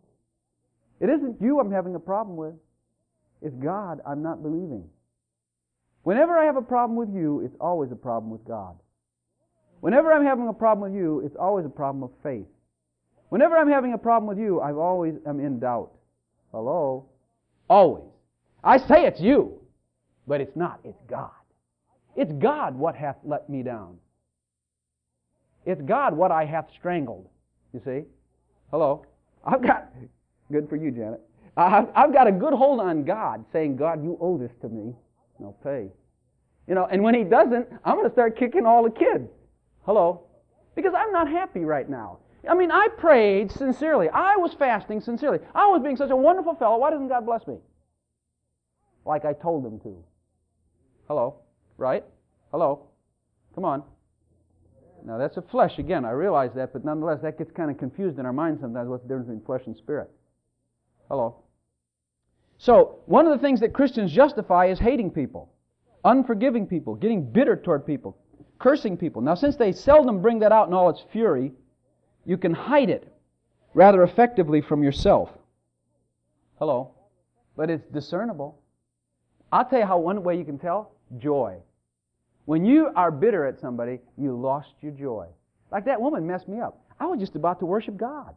It isn't you I'm having a problem with; it's God I'm not believing. Whenever I have a problem with you, it's always a problem with God. Whenever I'm having a problem with you, it's always a problem of faith. Whenever I'm having a problem with you, I always am in doubt. Hello, always. I say it's you. But it's not. It's God. It's God what hath let me down. It's God what I hath strangled. You see? Hello? I've got... Good for you, Janet. I've, I've got a good hold on God, saying, God, you owe this to me. And I'll pay. You know, and when He doesn't, I'm going to start kicking all the kids. Hello? Because I'm not happy right now. I mean, I prayed sincerely. I was fasting sincerely. I was being such a wonderful fellow. Why doesn't God bless me? Like I told Him to. Hello, right? Hello, come on. Now that's a flesh again, I realize that, but nonetheless that gets kind of confused in our minds sometimes, what's the difference between flesh and spirit. Hello. So, one of the things that Christians justify is hating people, unforgiving people, getting bitter toward people, cursing people. Now since they seldom bring that out in all its fury, you can hide it rather effectively from yourself. Hello. But it's discernible. I'll tell you how one way you can tell. Joy. When you are bitter at somebody, you lost your joy. Like that woman messed me up. I was just about to worship God.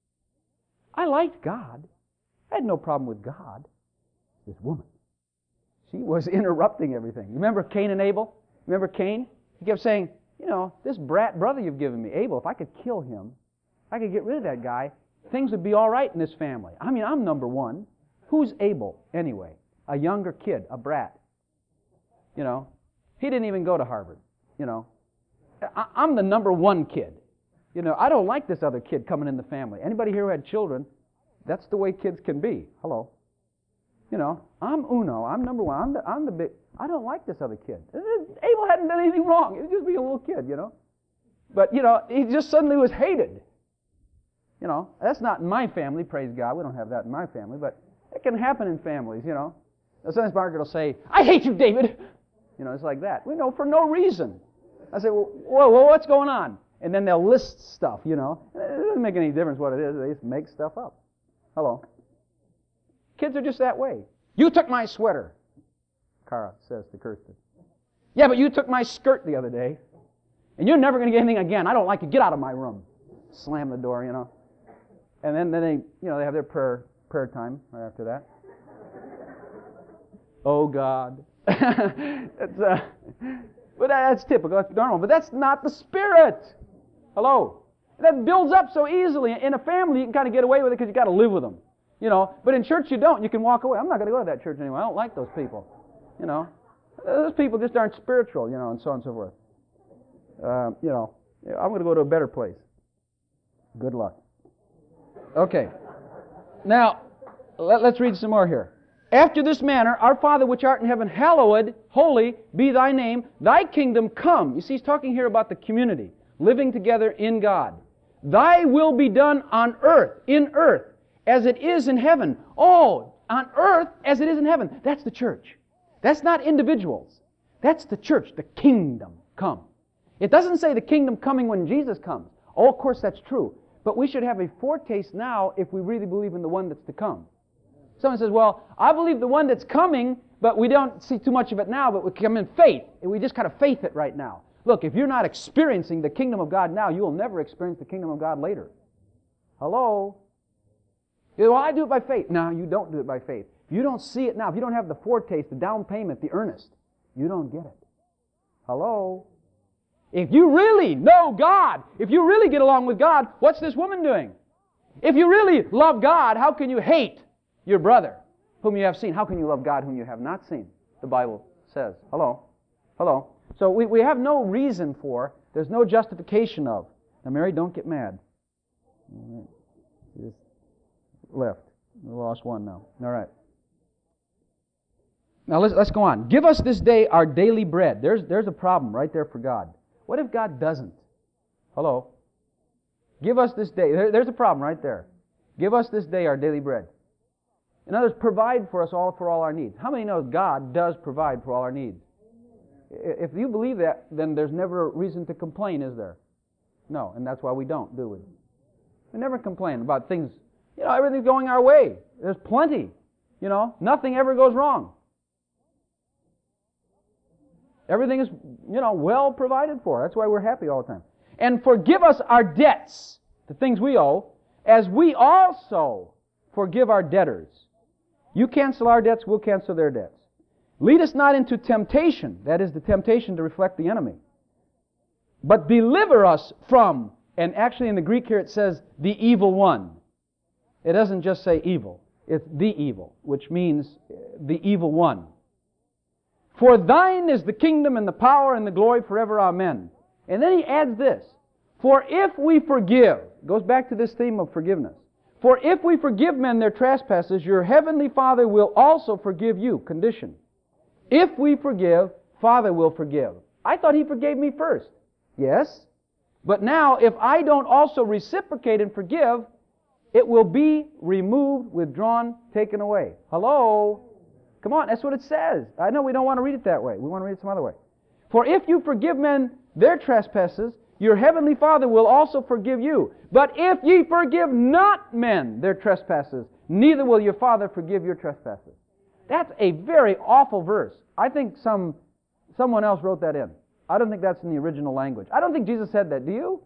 I liked God. I had no problem with God. This woman, she was interrupting everything. Remember Cain and Abel? Remember Cain? He kept saying, you know, this brat brother you've given me, Abel, if I could kill him, if I could get rid of that guy, things would be all right in this family. I mean, I'm number one. Who's Abel, anyway? A younger kid, a brat. You know, he didn't even go to Harvard, you know. I, I'm the number one kid. You know, I don't like this other kid coming in the family. Anybody here who had children, that's the way kids can be. Hello. You know, I'm uno. I'm number one. I'm the, I'm the big... I don't like this other kid. Abel hadn't done anything wrong. He was just being a little kid, you know. But, you know, he just suddenly was hated. You know, that's not in my family, praise God. We don't have that in my family, but it can happen in families, you know. Sometimes Margaret will say, I hate you, David. You know, it's like that. We know for no reason. I say, well, whoa, whoa, what's going on? And then they'll list stuff, you know. It doesn't make any difference what it is. They just make stuff up. Hello. Kids are just that way. You took my sweater, Cara says to Kirsten. Yeah, but you took my skirt the other day. And you're never going to get anything again. I don't like it. Get out of my room. Slam the door, you know. And then, then they, you know, they have their prayer prayer time right after that. Oh, God. it's, uh, But that's typical, that's normal. But that's not the Spirit. Hello? That builds up so easily. In a family, you can kind of get away with it because you got to live with them. You know, but in church you don't. You can walk away. I'm not going to go to that church anymore. I don't like those people. You know, those people just aren't spiritual, you know, and so on and so forth. Uh, you know, I'm going to go to a better place. Good luck. Okay. Now, let, let's read some more here. After this manner, our Father which art in heaven, hallowed, holy, be thy name. Thy kingdom come. You see, he's talking here about the community, living together in God. Thy will be done on earth, in earth, as it is in heaven. Oh, on earth as it is in heaven. That's the church. That's not individuals. That's the church, the kingdom come. It doesn't say the kingdom coming when Jesus comes. Oh, of course that's true. But we should have a foretaste now if we really believe in the one that's to come. Someone says, well, I believe the one that's coming, but we don't see too much of it now, but we come in faith. And we just kind of faith it right now. Look, if you're not experiencing the kingdom of God now, you will never experience the kingdom of God later. Hello? You know, well, I do it by faith. No, you don't do it by faith. If you don't see it now, if you don't have the foretaste, the down payment, the earnest, you don't get it. Hello? If you really know God, if you really get along with God, what's this woman doing? If you really love God, how can you hate your brother whom you have seen? How can you love God whom you have not seen? The Bible says. Hello? Hello? So we, we have no reason for, there's no justification of. Now, Mary, don't get mad. All right. She just left. We lost one now. All right. Now, let's, let's go on. Give us this day our daily bread. There's, there's a problem right there for God. What if God doesn't? Hello? Give us this day. There, there's a problem right there. Give us this day our daily bread. In other words, provide for us all for all our needs. How many know God does provide for all our needs? If you believe that, then there's never a reason to complain, is there? No, and that's why we don't, do we? We never complain about things. You know, everything's going our way. There's plenty. You know, nothing ever goes wrong. Everything is, you know, well provided for. That's why we're happy all the time. And forgive us our debts, the things we owe, as we also forgive our debtors. You cancel our debts, we'll cancel their debts. Lead us not into temptation, that is the temptation to reflect the enemy, but deliver us from, and actually in the Greek here it says, the evil one. It doesn't just say evil, it's the evil, which means the evil one. For thine is the kingdom and the power and the glory forever, amen. And then he adds this, for if we forgive, goes back to this theme of forgiveness, for if we forgive men their trespasses, your heavenly Father will also forgive you. Condition. If we forgive, Father will forgive. I thought He forgave me first. Yes. But now, if I don't also reciprocate and forgive, it will be removed, withdrawn, taken away. Hello? Come on, that's what it says. I know we don't want to read it that way. We want to read it some other way. For if you forgive men their trespasses, your heavenly Father will also forgive you. But if ye forgive not men their trespasses, neither will your Father forgive your trespasses. That's a very awful verse. I think some someone else wrote that in. I don't think that's in the original language. I don't think Jesus said that. Do you?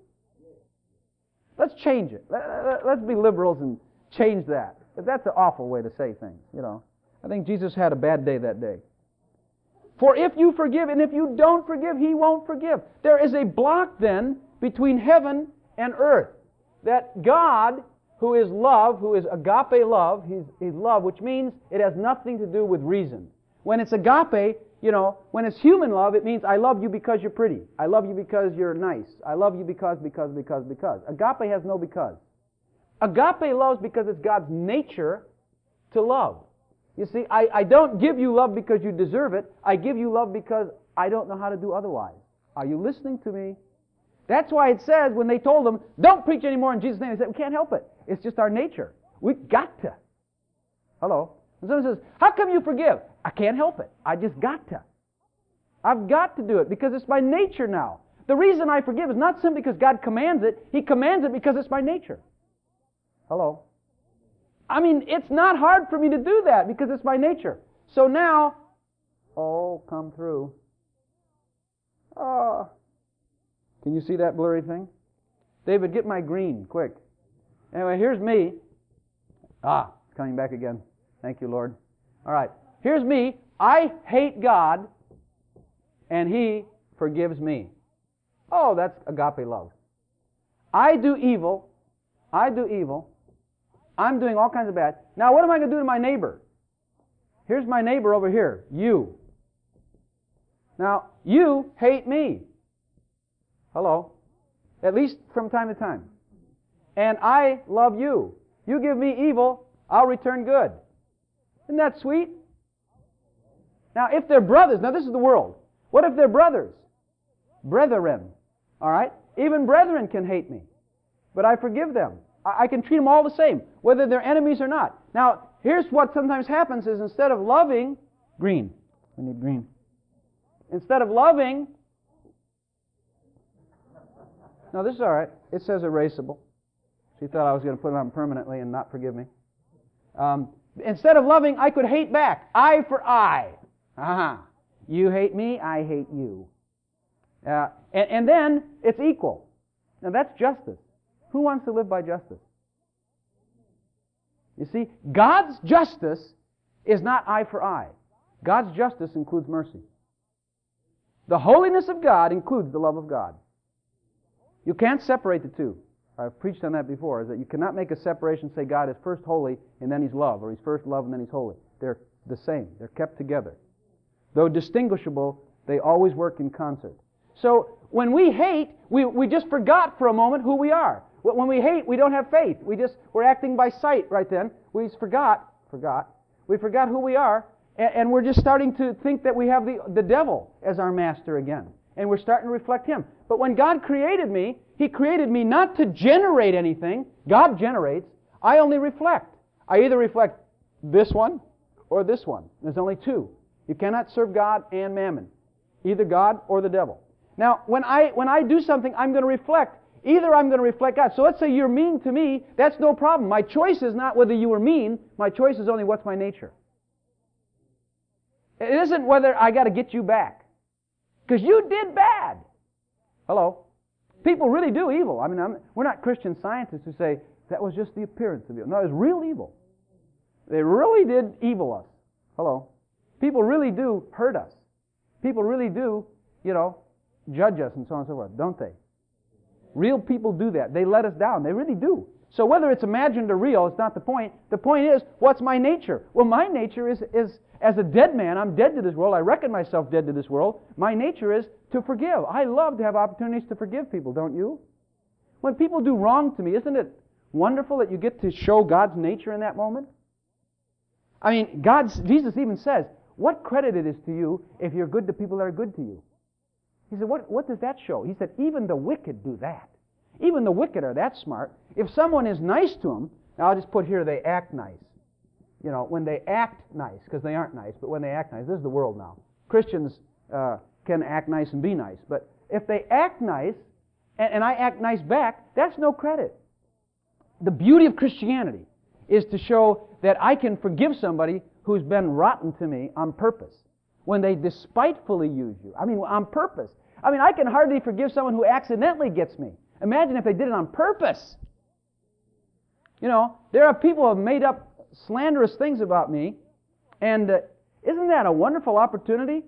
Let's change it. Let's be liberals and change that. That's an awful way to say things, you know. I think Jesus had a bad day that day. For if you forgive, and if you don't forgive, He won't forgive. There is a block then between heaven and earth. That God, who is love, who is agape love, He's, he's love, which means it has nothing to do with reason. When it's agape, you know, when it's human love, it means I love you because you're pretty. I love you because you're nice. I love you because, because, because, because. Agape has no because. Agape loves because it's God's nature to love. You see, I, I don't give you love because you deserve it. I give you love because I don't know how to do otherwise. Are you listening to me? That's why it says when they told them, don't preach anymore in Jesus' name, they said, we can't help it. It's just our nature. We've got to. Hello? And someone says, how come you forgive? I can't help it. I just got to. I've got to do it because it's my nature now. The reason I forgive is not simply because God commands it. He commands it because it's my nature. Hello? I mean, it's not hard for me to do that because it's my nature. So now, oh, come through. Oh. Can you see that blurry thing? David, get my green, quick. Anyway, here's me. Ah, it's coming back again. Thank you, Lord. All right. Here's me. I hate God, and He forgives me. Oh, that's agape love. I do evil. I do evil. I'm doing all kinds of bad. Now, what am I going to do to my neighbor? Here's my neighbor over here. You. Now, you hate me. Hello. At least from time to time. And I love you. You give me evil, I'll return good. Isn't that sweet? Now, if they're brothers, now this is the world. What if they're brothers? Brethren. All right? Even brethren can hate me. But I forgive them. I, I can treat them all the same, whether they're enemies or not. Now, here's what sometimes happens is instead of loving, green. We need green. Instead of loving, no, this is all right. It says erasable. She thought I was going to put it on permanently and not forgive me. Um, instead of loving, I could hate back. Eye for eye. Aha. You hate me, I hate you. Uh, and, and then it's equal. Now that's justice. Who wants to live by justice? You see, God's justice is not eye for eye. God's justice includes mercy. The holiness of God includes the love of God. You can't separate the two. I've preached on that before, is that you cannot make a separation, say God is first holy and then He's love, or He's first love and then He's holy. They're the same. They're kept together. Though distinguishable, they always work in concert. So when we hate, we, we just forgot for a moment who we are. When we hate, we don't have faith. We just, we're acting by sight right then. We just forgot, forgot, we forgot who we are, and, and we're just starting to think that we have the, the devil as our master again. And we're starting to reflect him. But when God created me, He created me not to generate anything. God generates. I only reflect. I either reflect this one or this one. There's only two. You cannot serve God and mammon. Either God or the devil. Now, when I when I do something, I'm going to reflect. Either I'm going to reflect God. So let's say you're mean to me. That's no problem. My choice is not whether you were mean. My choice is only what's my nature. It isn't whether I got to get you back. Because you did bad. Hello? People really do evil. I mean, I'm, we're not Christian scientists who say, that was just the appearance of evil. No, it was real evil. They really did evil us. Hello? People really do hurt us. People really do, you know, judge us and so on and so forth, don't they? Real people do that. They let us down. They really do. So whether it's imagined or real, it's not the point. The point is, what's my nature? Well, my nature is, is as a dead man, I'm dead to this world. I reckon myself dead to this world. My nature is to forgive. I love to have opportunities to forgive people, don't you? When people do wrong to me, isn't it wonderful that you get to show God's nature in that moment? I mean, God's, Jesus even says, what credit it is to you if you're good to people that are good to you? He said, what, what does that show? He said, even the wicked do that. Even the wicked are that smart. If someone is nice to them, now I'll just put here, they act nice. You know, when they act nice, because they aren't nice, but when they act nice, this is the world now. Christians uh, can act nice and be nice, but if they act nice, and, and I act nice back, that's no credit. The beauty of Christianity is to show that I can forgive somebody who's been rotten to me on purpose, when they despitefully use you. I mean, on purpose. I mean, I can hardly forgive someone who accidentally gets me. Imagine if they did it on purpose. You know, there are people who have made up slanderous things about me, and uh, isn't that a wonderful opportunity?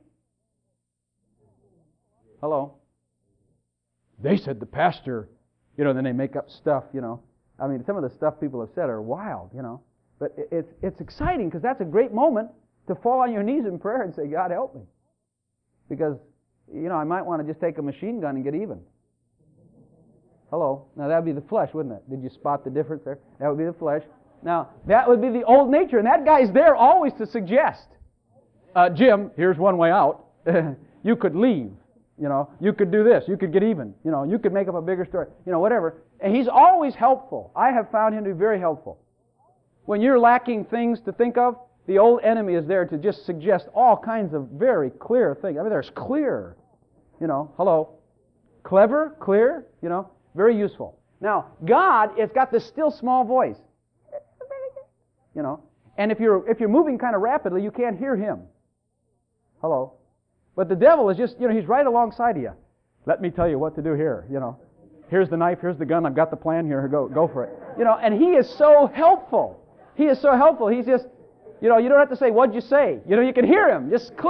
Hello? They said the pastor, you know, then they make up stuff, you know. I mean, some of the stuff people have said are wild, you know. But it's, it's exciting because that's a great moment to fall on your knees in prayer and say, God, help me. Because, you know, I might want to just take a machine gun and get even. Hello? Now, that would be the flesh, wouldn't it? Did you spot the difference there? That would be the flesh. Now, that would be the old nature, and that guy's there always to suggest, uh, Jim, here's one way out. You could leave. You know, you could do this. You could get even. You know, you could make up a bigger story. You know, whatever. And he's always helpful. I have found him to be very helpful. When you're lacking things to think of, the old enemy is there to just suggest all kinds of very clear things. I mean, there's clear. You know, hello. Clever, clear, you know, very useful. Now, God has got this still small voice. You know, and if you're if you're moving kind of rapidly, you can't hear him. Hello. But the devil is just, you know, he's right alongside of you. Let me tell you what to do here, you know. Here's the knife, here's the gun, I've got the plan here, go go for it. You know, and he is so helpful. He is so helpful. He's just, you know, you don't have to say, what'd you say? You know, you can hear him, just clear.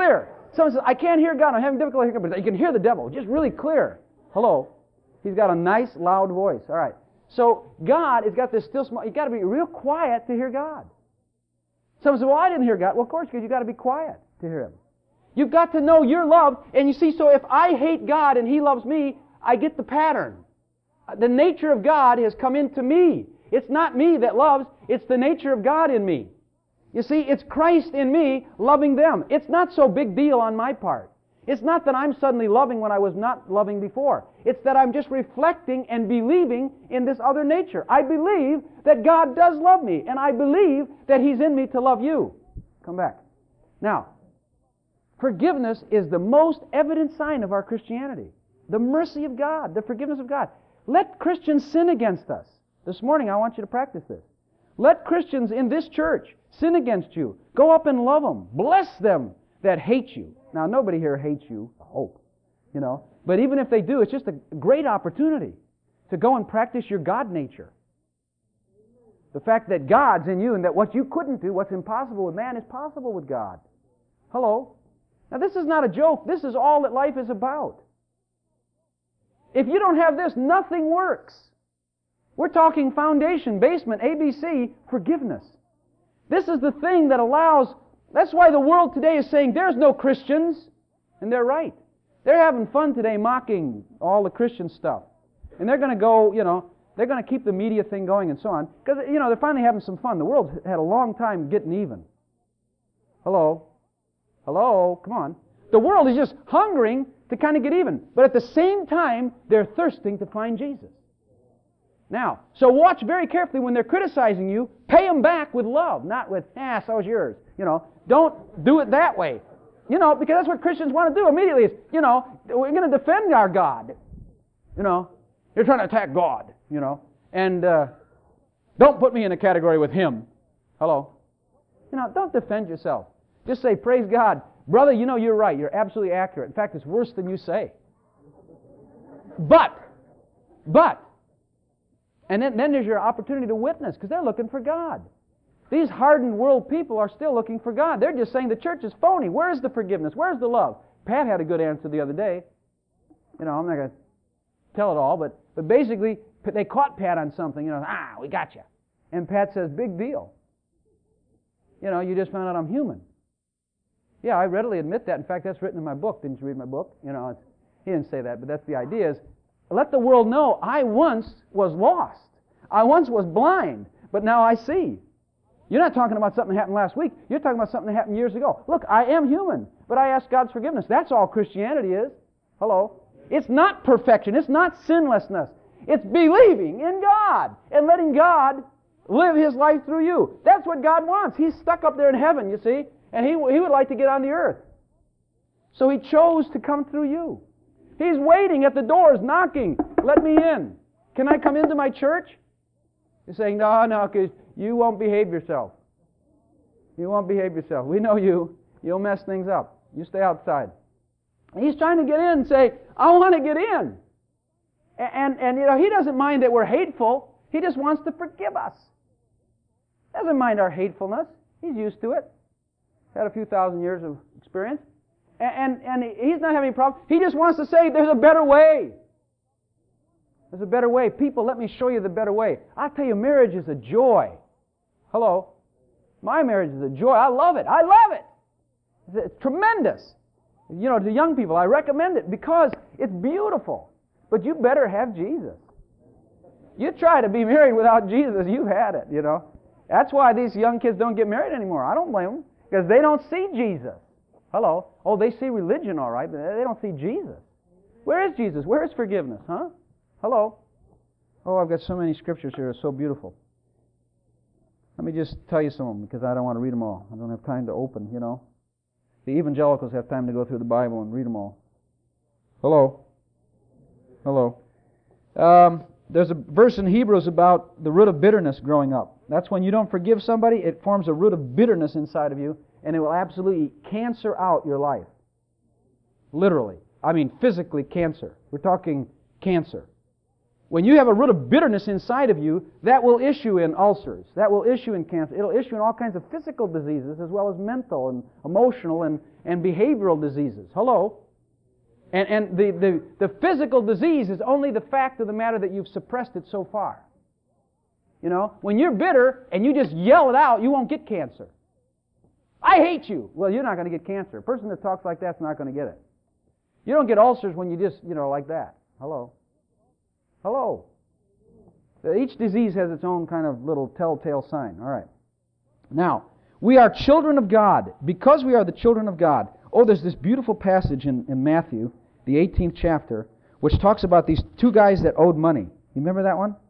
Someone says, I can't hear God. I'm having difficulty hearing God. But you can hear the devil just really clear. Hello. He's got a nice, loud voice. All right. So God has got this still small. You've got to be real quiet to hear God. Someone says, well, I didn't hear God. Well, of course, because you've got to be quiet to hear Him. You've got to know you're loved. And you see, so if I hate God and He loves me, I get the pattern. The nature of God has come into me. It's not me that loves. It's the nature of God in me. You see, it's Christ in me loving them. It's not so big deal on my part. It's not that I'm suddenly loving when I was not loving before. It's that I'm just reflecting and believing in this other nature. I believe that God does love me, and I believe that He's in me to love you. Come back. Now, forgiveness is the most evident sign of our Christianity. The mercy of God, the forgiveness of God. Let Christians sin against us. This morning I want you to practice this. Let Christians in this church sin against you. Go up and love them. Bless them that hate you. Now, nobody here hates you, I hope, you know. But even if they do, it's just a great opportunity to go and practice your God nature. The fact that God's in you and that what you couldn't do, what's impossible with man, is possible with God. Hello? Now, this is not a joke. This is all that life is about. If you don't have this, nothing works. We're talking foundation, basement, A B C, forgiveness. This is the thing that allows, that's why the world today is saying there's no Christians. And they're right. They're having fun today mocking all the Christian stuff. And they're going to go, you know, they're going to keep the media thing going and so on. Because, you know, they're finally having some fun. The world's had a long time getting even. Hello? Hello? Come on. The world is just hungering to kind of get even. But at the same time, they're thirsting to find Jesus. Now, so watch very carefully when they're criticizing you. Pay them back with love, not with, ah, so's yours. You know, don't do it that way. You know, because that's what Christians want to do immediately is, you know, we're going to defend our God. You know, you're trying to attack God, you know. And uh, don't put me in a category with Him. Hello? You know, don't defend yourself. Just say, praise God. Brother, you know you're right. You're absolutely accurate. In fact, it's worse than you say. But, but, and then, then there's your opportunity to witness, because they're looking for God. These hardened world people are still looking for God. They're just saying the church is phony. Where's the forgiveness? Where's the love? Pat had a good answer the other day. You know, I'm not going to tell it all, but, but basically, they caught Pat on something. You know, ah, we got you. And Pat says, big deal. You know, you just found out I'm human. Yeah, I readily admit that. In fact, that's written in my book. Didn't you read my book? You know, it's, he didn't say that, but that's the idea is, let the world know I once was lost. I once was blind, but now I see. You're not talking about something that happened last week. You're talking about something that happened years ago. Look, I am human, but I ask God's forgiveness. That's all Christianity is. Hello? It's not perfection. It's not sinlessness. It's believing in God and letting God live His life through you. That's what God wants. He's stuck up there in heaven, you see, and He, he would like to get on the earth. So He chose to come through you. He's waiting at the doors, knocking. Let me in. Can I come into my church? You're saying, no, no, because you won't behave yourself. You won't behave yourself. We know you. You'll mess things up. You stay outside. And He's trying to get in and say, I want to get in. And, and, and, you know, He doesn't mind that we're hateful. He just wants to forgive us. Doesn't mind our hatefulness. He's used to it. Had a few thousand years of experience. And, and, and He's not having any problem. He just wants to say, there's a better way. There's a better way. People, let me show you the better way. I'll tell you, marriage is a joy. Hello? My marriage is a joy. I love it. I love it. It's, it's tremendous. You know, to young people, I recommend it because it's beautiful. But you better have Jesus. You try to be married without Jesus, you've had it, you know. That's why these young kids don't get married anymore. I don't blame them. Because they don't see Jesus. Hello? Oh, they see religion all right, but they don't see Jesus. Where is Jesus? Where is forgiveness, huh? Hello? Oh, I've got so many scriptures here. It's so beautiful. Let me just tell you some of them because I don't want to read them all. I don't have time to open, you know. The evangelicals have time to go through the Bible and read them all. Hello? Hello? Um, there's a verse in Hebrews about the root of bitterness growing up. That's when you don't forgive somebody, it forms a root of bitterness inside of you, and it will absolutely cancer out your life. Literally. I mean, physically cancer. We're talking cancer. When you have a root of bitterness inside of you, that will issue in ulcers. That will issue in cancer. It'll issue in all kinds of physical diseases as well as mental and emotional and, and behavioral diseases. Hello? And, and the, the, the physical disease is only the fact of the matter that you've suppressed it so far. You know, when you're bitter and you just yell it out, you won't get cancer. I hate you. Well, you're not going to get cancer. A person that talks like that's not going to get it. You don't get ulcers when you just, you know, like that. Hello? Hello. Each disease has its own kind of little telltale sign. All right. Now, we are children of God. Because we are the children of God. Oh, there's this beautiful passage in, in Matthew, the eighteenth chapter, which talks about these two guys that owed money. You remember that one?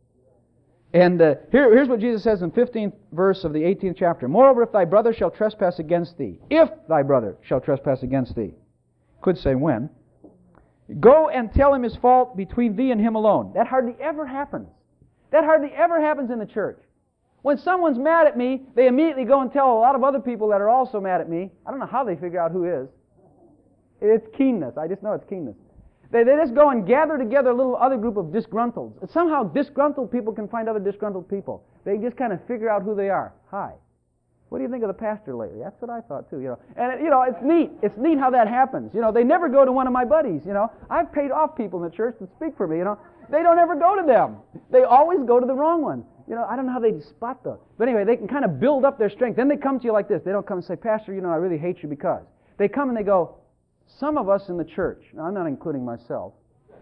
And uh, here, here's what Jesus says in fifteenth verse of the eighteenth chapter. Moreover, if thy brother shall trespass against thee, if thy brother shall trespass against thee, could say when, go and tell him his fault between thee and him alone. That hardly ever happens. That hardly ever happens in the church. When someone's mad at me, they immediately go and tell a lot of other people that are also mad at me. I don't know how they figure out who is. It's keenness. I just know it's keenness. They, they just go and gather together a little other group of disgruntled. Somehow disgruntled people can find other disgruntled people. They just kind of figure out who they are. Hi. What do you think of the pastor lately? That's what I thought too, you know. And, it, you know, it's neat. It's neat how that happens. You know, they never go to one of my buddies, you know. I've paid off people in the church to speak for me, you know. They don't ever go to them. They always go to the wrong one. You know, I don't know how they spot those. But anyway, they can kind of build up their strength. Then they come to you like this. They don't come and say, Pastor, you know, I really hate you because. They come and they go, some of us in the church, now I'm not including myself,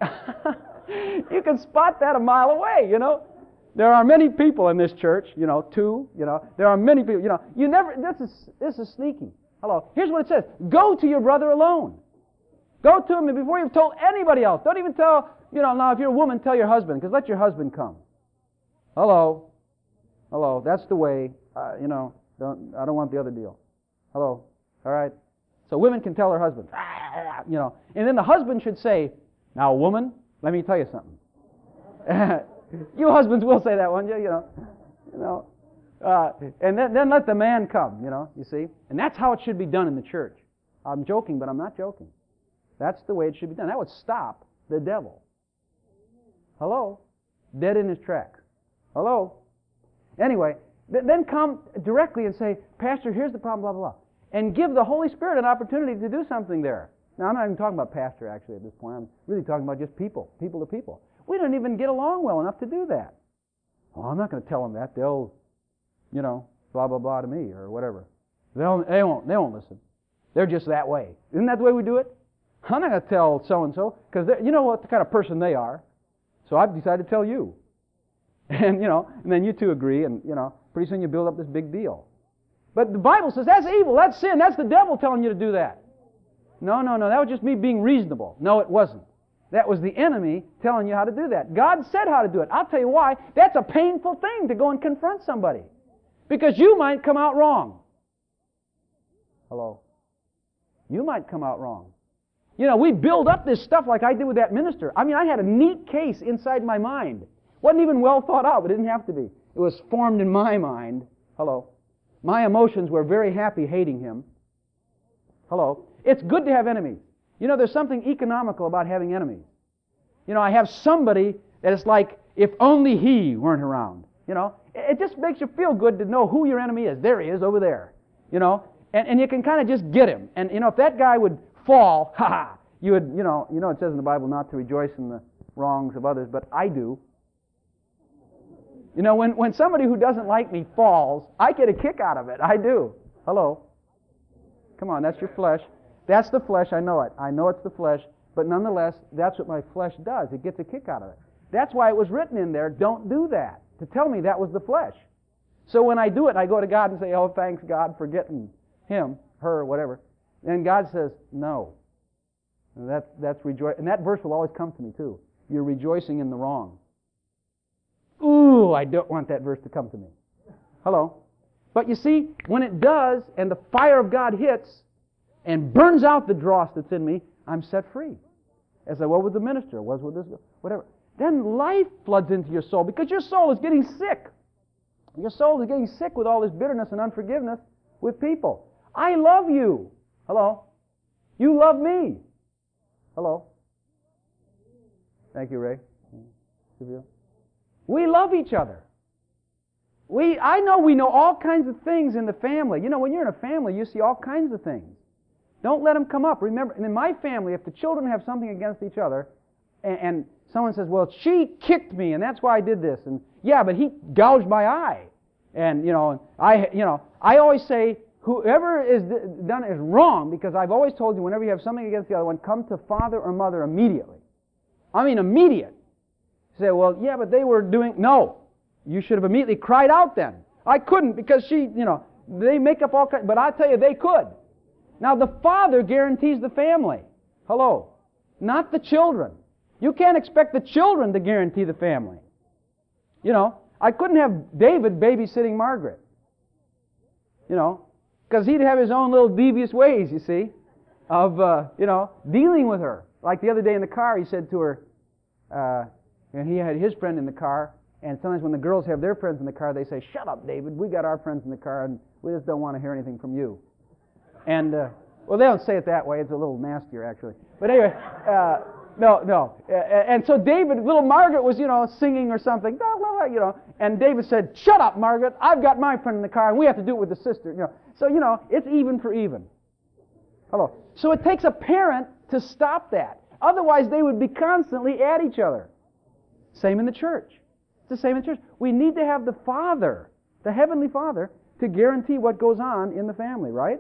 you can spot that a mile away, you know. There are many people in this church, you know, two, you know, there are many people, you know, you never, this is, this is sneaky. Hello. Here's what it says. Go to your brother alone. Go to him before you've told anybody else. Don't even tell, you know, now if you're a woman, tell your husband, because let your husband come. Hello. Hello. That's the way, uh, you know, don't, I don't want the other deal. Hello. All right. So women can tell their husbands, you know, and then the husband should say, now woman, let me tell you something. You husbands will say that one, you know, you know, uh, and then, then let the man come, you know, you see. And that's how it should be done in the church. I'm joking, but I'm not joking. That's the way it should be done. That would stop the devil. Hello? Dead in his tracks. Hello? Anyway, th- then come directly and say, Pastor, here's the problem, blah, blah, blah. And give the Holy Spirit an opportunity to do something there. Now, I'm not even talking about pastor, actually, at this point. I'm really talking about just people, people to people. We don't even get along well enough to do that. Oh, I'm not going to tell them that. They'll, you know, blah, blah, blah to me or whatever. They'll, they won't, they won't listen. They're just that way. Isn't that the way we do it? I'm not going to tell so-and-so because you know what the kind of person they are. So I've decided to tell you. And, you know, and then you two agree and, you know, pretty soon you build up this big deal. But the Bible says that's evil, that's sin, that's the devil telling you to do that. No, no, no, that was just me being reasonable. No, it wasn't. That was the enemy telling you how to do that. God said how to do it. I'll tell you why. That's a painful thing to go and confront somebody. Because you might come out wrong. Hello? You might come out wrong. You know, we build up this stuff like I did with that minister. I mean, I had a neat case inside my mind. Wasn't even well thought out, but it didn't have to be. It was formed in my mind. Hello? My emotions were very happy hating him. Hello? It's good to have enemies. You know, there's something economical about having enemies. You know, I have somebody that is like, if only he weren't around. You know, it just makes you feel good to know who your enemy is. There he is, over there. You know, and, and you can kind of just get him. And, you know, if that guy would fall, ha ha, you would, you know, you know, it says in the Bible not to rejoice in the wrongs of others, but I do. You know, when, when somebody who doesn't like me falls, I get a kick out of it. I do. Hello. Come on, that's your flesh. That's the flesh, I know it. I know it's the flesh, but nonetheless, that's what my flesh does. It gets a kick out of it. That's why it was written in there, don't do that, to tell me that was the flesh. So when I do it, I go to God and say, oh, thanks, God, for getting him, her, whatever. And God says, no. And that's, that's rejoice. And that verse will always come to me, too. You're rejoicing in the wrong. Ooh, I don't want that verse to come to me. Hello? But you see, when it does, and the fire of God hits, and burns out the dross that's in me, I'm set free. As I was with the minister, was with this, whatever. Then life floods into your soul because your soul is getting sick. Your soul is getting sick with all this bitterness and unforgiveness with people. I love you. Hello? You love me. Hello? Thank you, Ray. of you? We love each other. We, I know we know all kinds of things in the family. You know, when you're in a family, you see all kinds of things. Don't let them come up. Remember, in my family, if the children have something against each other, and, and someone says, well, she kicked me, and that's why I did this, and yeah, but he gouged my eye, and you know, I, you know, I always say, whoever is done is wrong, because I've always told you, whenever you have something against the other one, come to father or mother immediately. I mean, immediate. You say, well, yeah, but they were doing, no. You should have immediately cried out then. I couldn't because she, you know, they make up all kinds, but I tell you, they could. Now, the father guarantees the family. Hello. Not the children. You can't expect the children to guarantee the family. You know, I couldn't have David babysitting Margaret. You know, because he'd have his own little devious ways, you see, of, uh, you know, dealing with her. Like the other day in the car, he said to her, uh, and he had his friend in the car, and sometimes when the girls have their friends in the car, they say, shut up, David, we got our friends in the car, and we just don't want to hear anything from you. And, uh, well, they don't say it that way. It's a little nastier, actually. But anyway, uh, no, no. Uh, and so David, little Margaret was, you know, singing or something, blah, blah, blah, you know, and David said, shut up, Margaret, I've got my friend in the car, and we have to do it with the sister, you know. So, you know, it's even for even. Hello. So it takes a parent to stop that. Otherwise, they would be constantly at each other. Same in the church. It's the same in the church. We need to have the Father, the Heavenly Father, to guarantee what goes on in the family, right?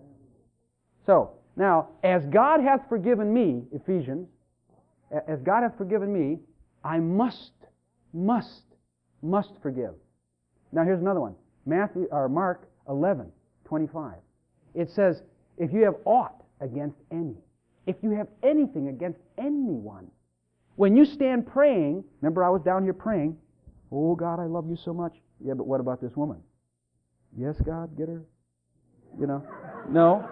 So, now, as God hath forgiven me, Ephesians, as God hath forgiven me, I must, must, must forgive. Now, here's another one. Matthew or Mark eleven twenty-five. It says, if you have aught against any, if you have anything against anyone, when you stand praying, remember I was down here praying, oh God, I love you so much. Yeah, but what about this woman? Yes, God, get her. You know, no.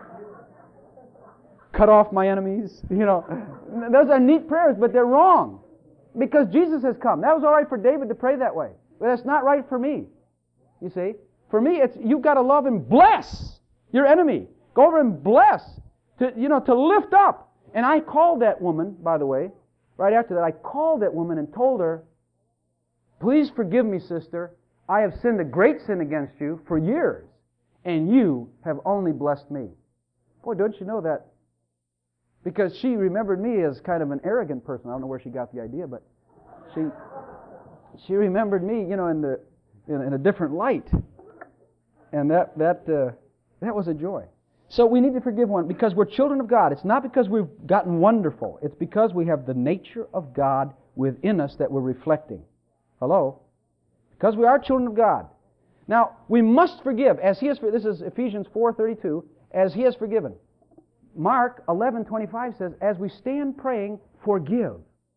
Cut off my enemies. You know, those are neat prayers, but they're wrong. Because Jesus has come. That was all right for David to pray that way. But that's not right for me. You see? For me, it's you've got to love and bless your enemy. Go over and bless. To, you know, to lift up. And I called that woman, by the way, right after that, I called that woman and told her, please forgive me, sister. I have sinned a great sin against you for years, and you have only blessed me. Boy, don't you know that? Because she remembered me as kind of an arrogant person. I don't know where she got the idea, but she she remembered me, you know, in the in, in a different light, and that that uh, that was a joy. So we need to forgive one because we're children of God. It's not because we've gotten wonderful. It's because we have the nature of God within us that we're reflecting. Hello? Because we are children of God. Now, we must forgive as He has, this is Ephesians four thirty-two, as He has forgiven. Mark eleven twenty-five says, as we stand praying, forgive.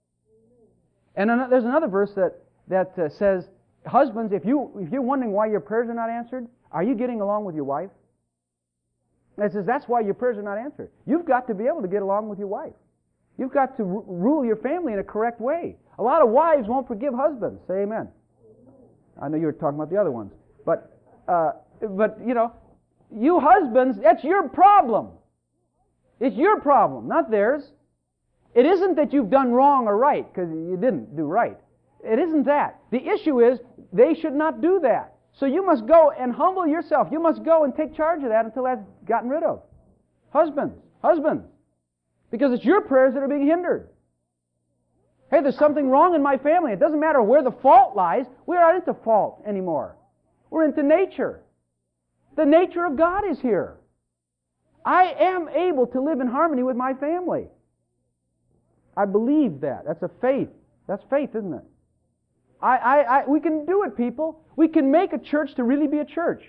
And another, there's another verse that, that uh, says, husbands, if, you, if you're wondering why your prayers are not answered, are you getting along with your wife? And it says that's why your prayers are not answered. You've got to be able to get along with your wife. You've got to r- rule your family in a correct way. A lot of wives won't forgive husbands. Say amen. I know you were talking about the other ones. But, uh, but you know, you husbands, that's your problem. It's your problem, not theirs. It isn't that you've done wrong or right, because you didn't do right. It isn't that. The issue is they should not do that. So you must go and humble yourself. You must go and take charge of that until that's gotten rid of. Husbands, husbands. Because it's your prayers that are being hindered. Hey, there's something wrong in my family. It doesn't matter where the fault lies. We're not into fault anymore. We're into nature. The nature of God is here. I am able to live in harmony with my family. I believe that. That's a faith. That's faith, isn't it? I, I, I, we can do it, people. We can make a church to really be a church.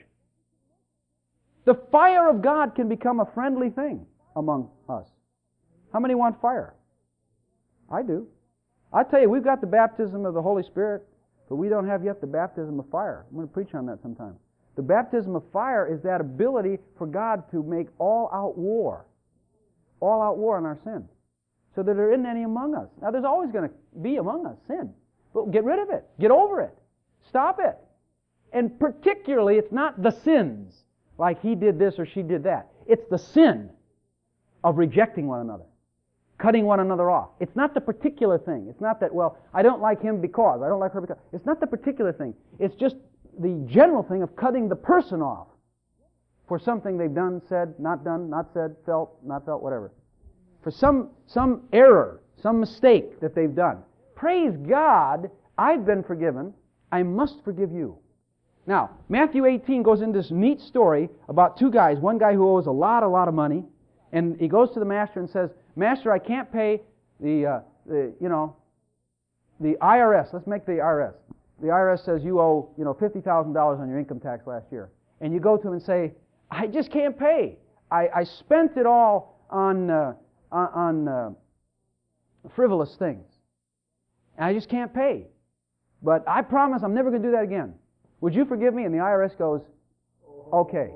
The fire of God can become a friendly thing among us. How many want fire? I do. I tell you, we've got the baptism of the Holy Spirit, but we don't have yet the baptism of fire. I'm going to preach on that sometime. The baptism of fire is that ability for God to make all-out war. All-out war on our sin. So that there isn't any among us. Now, there's always going to be among us sin. But get rid of it. Get over it. Stop it. And particularly, it's not the sins, like he did this or she did that. It's the sin of rejecting one another. cutting one another off. It's not the particular thing. It's not that, well, I don't like him because, I don't like her because. It's not the particular thing. It's just the general thing of cutting the person off for something they've done, said, not done, not said, felt, not felt, whatever. For some, some error, some mistake that they've done. Praise God, I've been forgiven. I must forgive you. Now, Matthew eighteen goes into this neat story about two guys. One guy who owes a lot, a lot of money, and he goes to the master and says, Master, I can't pay the, uh, the, you know, the I R S. Let's make the I R S. The I R S says you owe, you know, fifty thousand dollars on your income tax last year. And you go to him and say, I just can't pay. I, I spent it all on, uh, on, on uh, frivolous things. And I just can't pay. But I promise I'm never going to do that again. Would you forgive me? And the I R S goes, okay.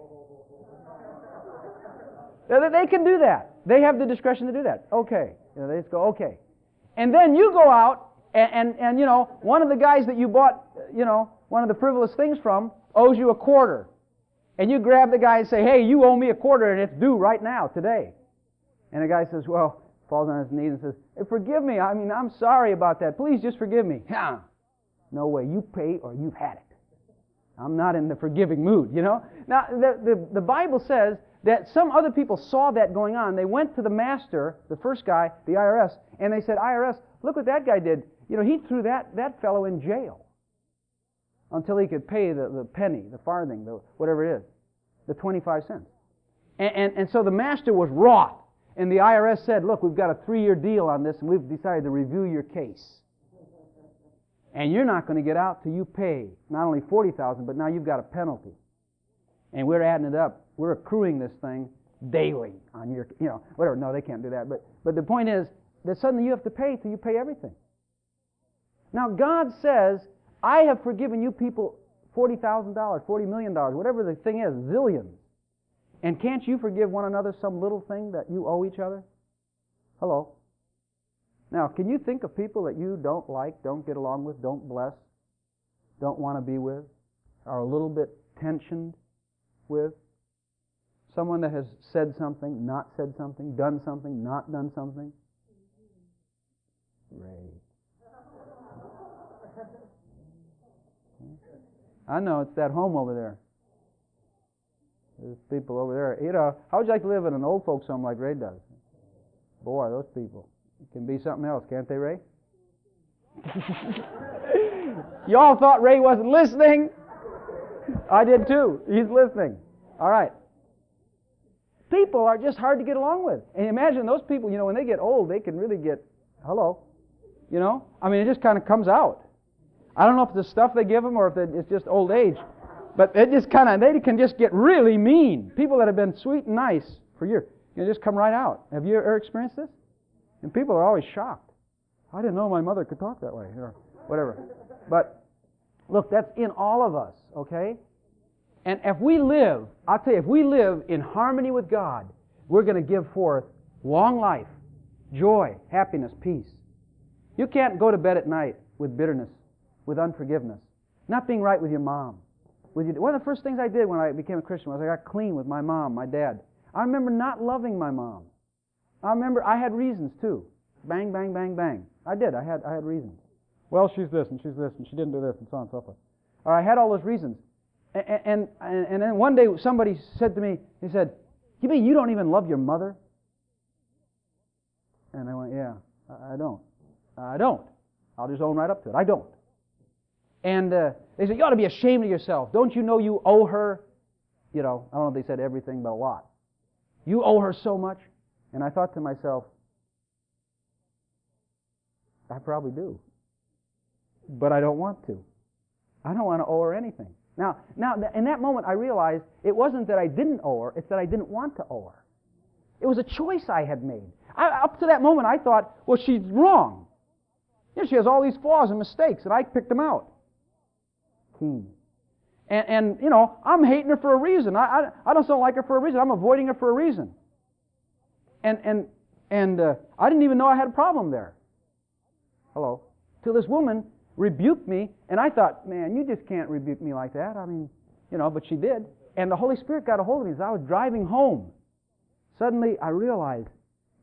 They can do that. They have the discretion to do that. Okay. You know, they just go, okay. And then you go out and, and, and, you know, one of the guys that you bought, you know, one of the frivolous things from owes you a quarter. And you grab the guy and say, hey, you owe me a quarter and it's due right now, today. And the guy says, well, falls on his knees and says, hey, forgive me. I mean, I'm sorry about that. Please just forgive me. No way. You pay or you've had it. I'm not in the forgiving mood, you know. Now, the, the, the Bible says that some other people saw that going on. They went to the master, the first guy, the I R S, and they said, I R S, look what that guy did. You know, he threw that, that fellow in jail until he could pay the, the penny, the farthing, the whatever it is, the twenty-five cents. And, and, and so the master was wroth. And the I R S said, look, we've got a three-year deal on this, and we've decided to review your case. And you're not going to get out till you pay not only forty thousand dollars, but now you've got a penalty. And we're adding it up. We're accruing this thing daily on your, you know, whatever. No, they can't do that. But, but the point is that suddenly you have to pay till you pay everything. Now, God says, I have forgiven you people forty thousand dollars, forty million dollars, whatever the thing is, zillions. And can't you forgive one another some little thing that you owe each other? Hello? Now, can you think of people that you don't like, don't get along with, don't bless, don't want to be with, are a little bit tensioned with? Someone that has said something, not said something, done something, not done something? Ray. I know, it's that home over there. There's people over there. You know, how would you like to live in an old folks home like Ray does? Boy, those people. It can be something else, can't they, Ray? Y'all thought Ray wasn't listening? I did too. He's listening. All right. People are just hard to get along with. And imagine those people, you know, when they get old, they can really get, hello, you know? I mean, it just kind of comes out. I don't know if it's the stuff they give them or if it's just old age. But it just kind of, they can just get really mean. People that have been sweet and nice for years, you know, just come right out. Have you ever experienced this? And people are always shocked. I didn't know my mother could talk that way, or whatever. But look, that's in all of us, okay? And if we live, I'll tell you, if we live in harmony with God, we're going to give forth long life, joy, happiness, peace. You can't go to bed at night with bitterness, with unforgiveness, not being right with your mom. With your, one of the first things I did when I became a Christian was I got clean with my mom, my dad. I remember not loving my mom. I remember I had reasons too. Bang, bang, bang, bang. I did. I had I had reasons. Well, she's this and she's this and she didn't do this and so on and so forth. Or I had all those reasons. And, and, and, and then one day somebody said to me, he said, you mean you don't even love your mother? And I went, yeah, I, I don't. I don't. I'll just own right up to it. I don't. And uh, they said, you ought to be ashamed of yourself. Don't you know you owe her? You know, I don't know if they said everything, but a lot. You owe her so much. And I thought to myself, I probably do. But I don't want to. I don't want to owe her anything. Now, now, in that moment, I realized it wasn't that I didn't owe her, it's that I didn't want to owe her. It was a choice I had made. I, up to that moment, I thought, well, she's wrong. You know, she has all these flaws and mistakes, and I picked them out. Keen. And, and you know, I'm hating her for a reason. I, I, I don't like her for a reason. I'm avoiding her for a reason. And and and uh, I didn't even know I had a problem there. Hello. Till this woman rebuked me, and I thought, man, you just can't rebuke me like that. I mean, you know, but she did. And the Holy Spirit got a hold of me as I was driving home. Suddenly, I realized,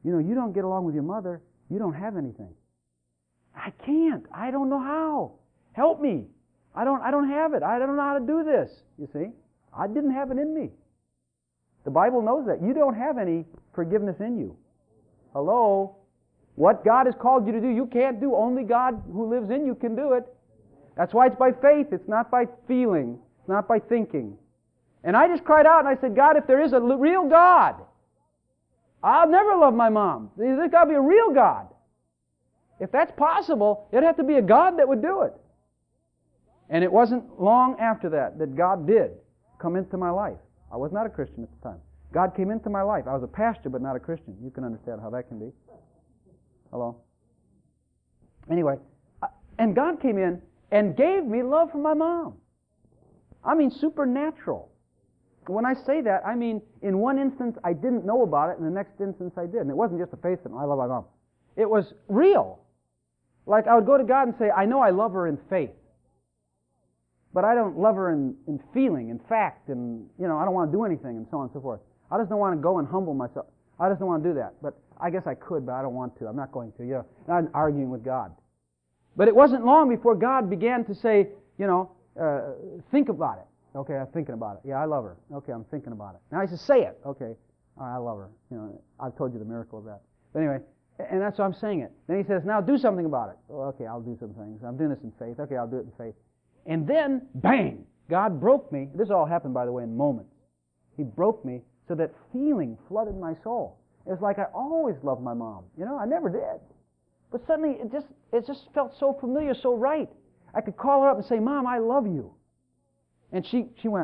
You know, you don't get along with your mother, you don't have anything. I can't. I don't know how. Help me. I don't I don't have it. I don't know how to do this. You see? I didn't have it in me. The Bible knows that. You don't have any forgiveness in you. Hello? What God has called you to do, you can't do. Only God who lives in you can do it. That's why it's by faith. It's not by feeling. It's not by thinking. And I just cried out and I said, God, if there is a real God, I'll never love my mom. There's got to be a real God. If that's possible, it'd have to be a God that would do it. And it wasn't long after that that God did come into my life. I was not a Christian at the time. God came into my life. I was a pastor, but not a Christian. You can understand how that can be. Hello? Anyway, and God came in and gave me love for my mom. I mean, supernatural. When I say that, I mean, in one instance I didn't know about it, and the next instance I did. And it wasn't just a faith thing, I love my mom. It was real. Like I would go to God and say, I know I love her in faith. But I don't love her in, in feeling, in fact, and, you know, I don't want to do anything, and so on and so forth. I just don't want to go and humble myself. I just don't want to do that. But I guess I could, but I don't want to. I'm not going to. You know, I'm arguing with God. But it wasn't long before God began to say, you know, uh, think about it. Okay, I'm thinking about it. Yeah, I love her. Okay, I'm thinking about it. Now he says, say it. Okay, all right, I love her. You know, I've told you the miracle of that. But anyway, and that's why I'm saying it. Then he says, now do something about it. Oh, okay, I'll do some things. I'm doing this in faith. Okay, I'll do it in faith. And then, bang, God broke me. This all happened, by the way, in moments. He broke me so that feeling flooded my soul. It was like I always loved my mom. You know, I never did. But suddenly it just it just felt so familiar, so right. I could call her up and say, Mom, I love you. And she, she went,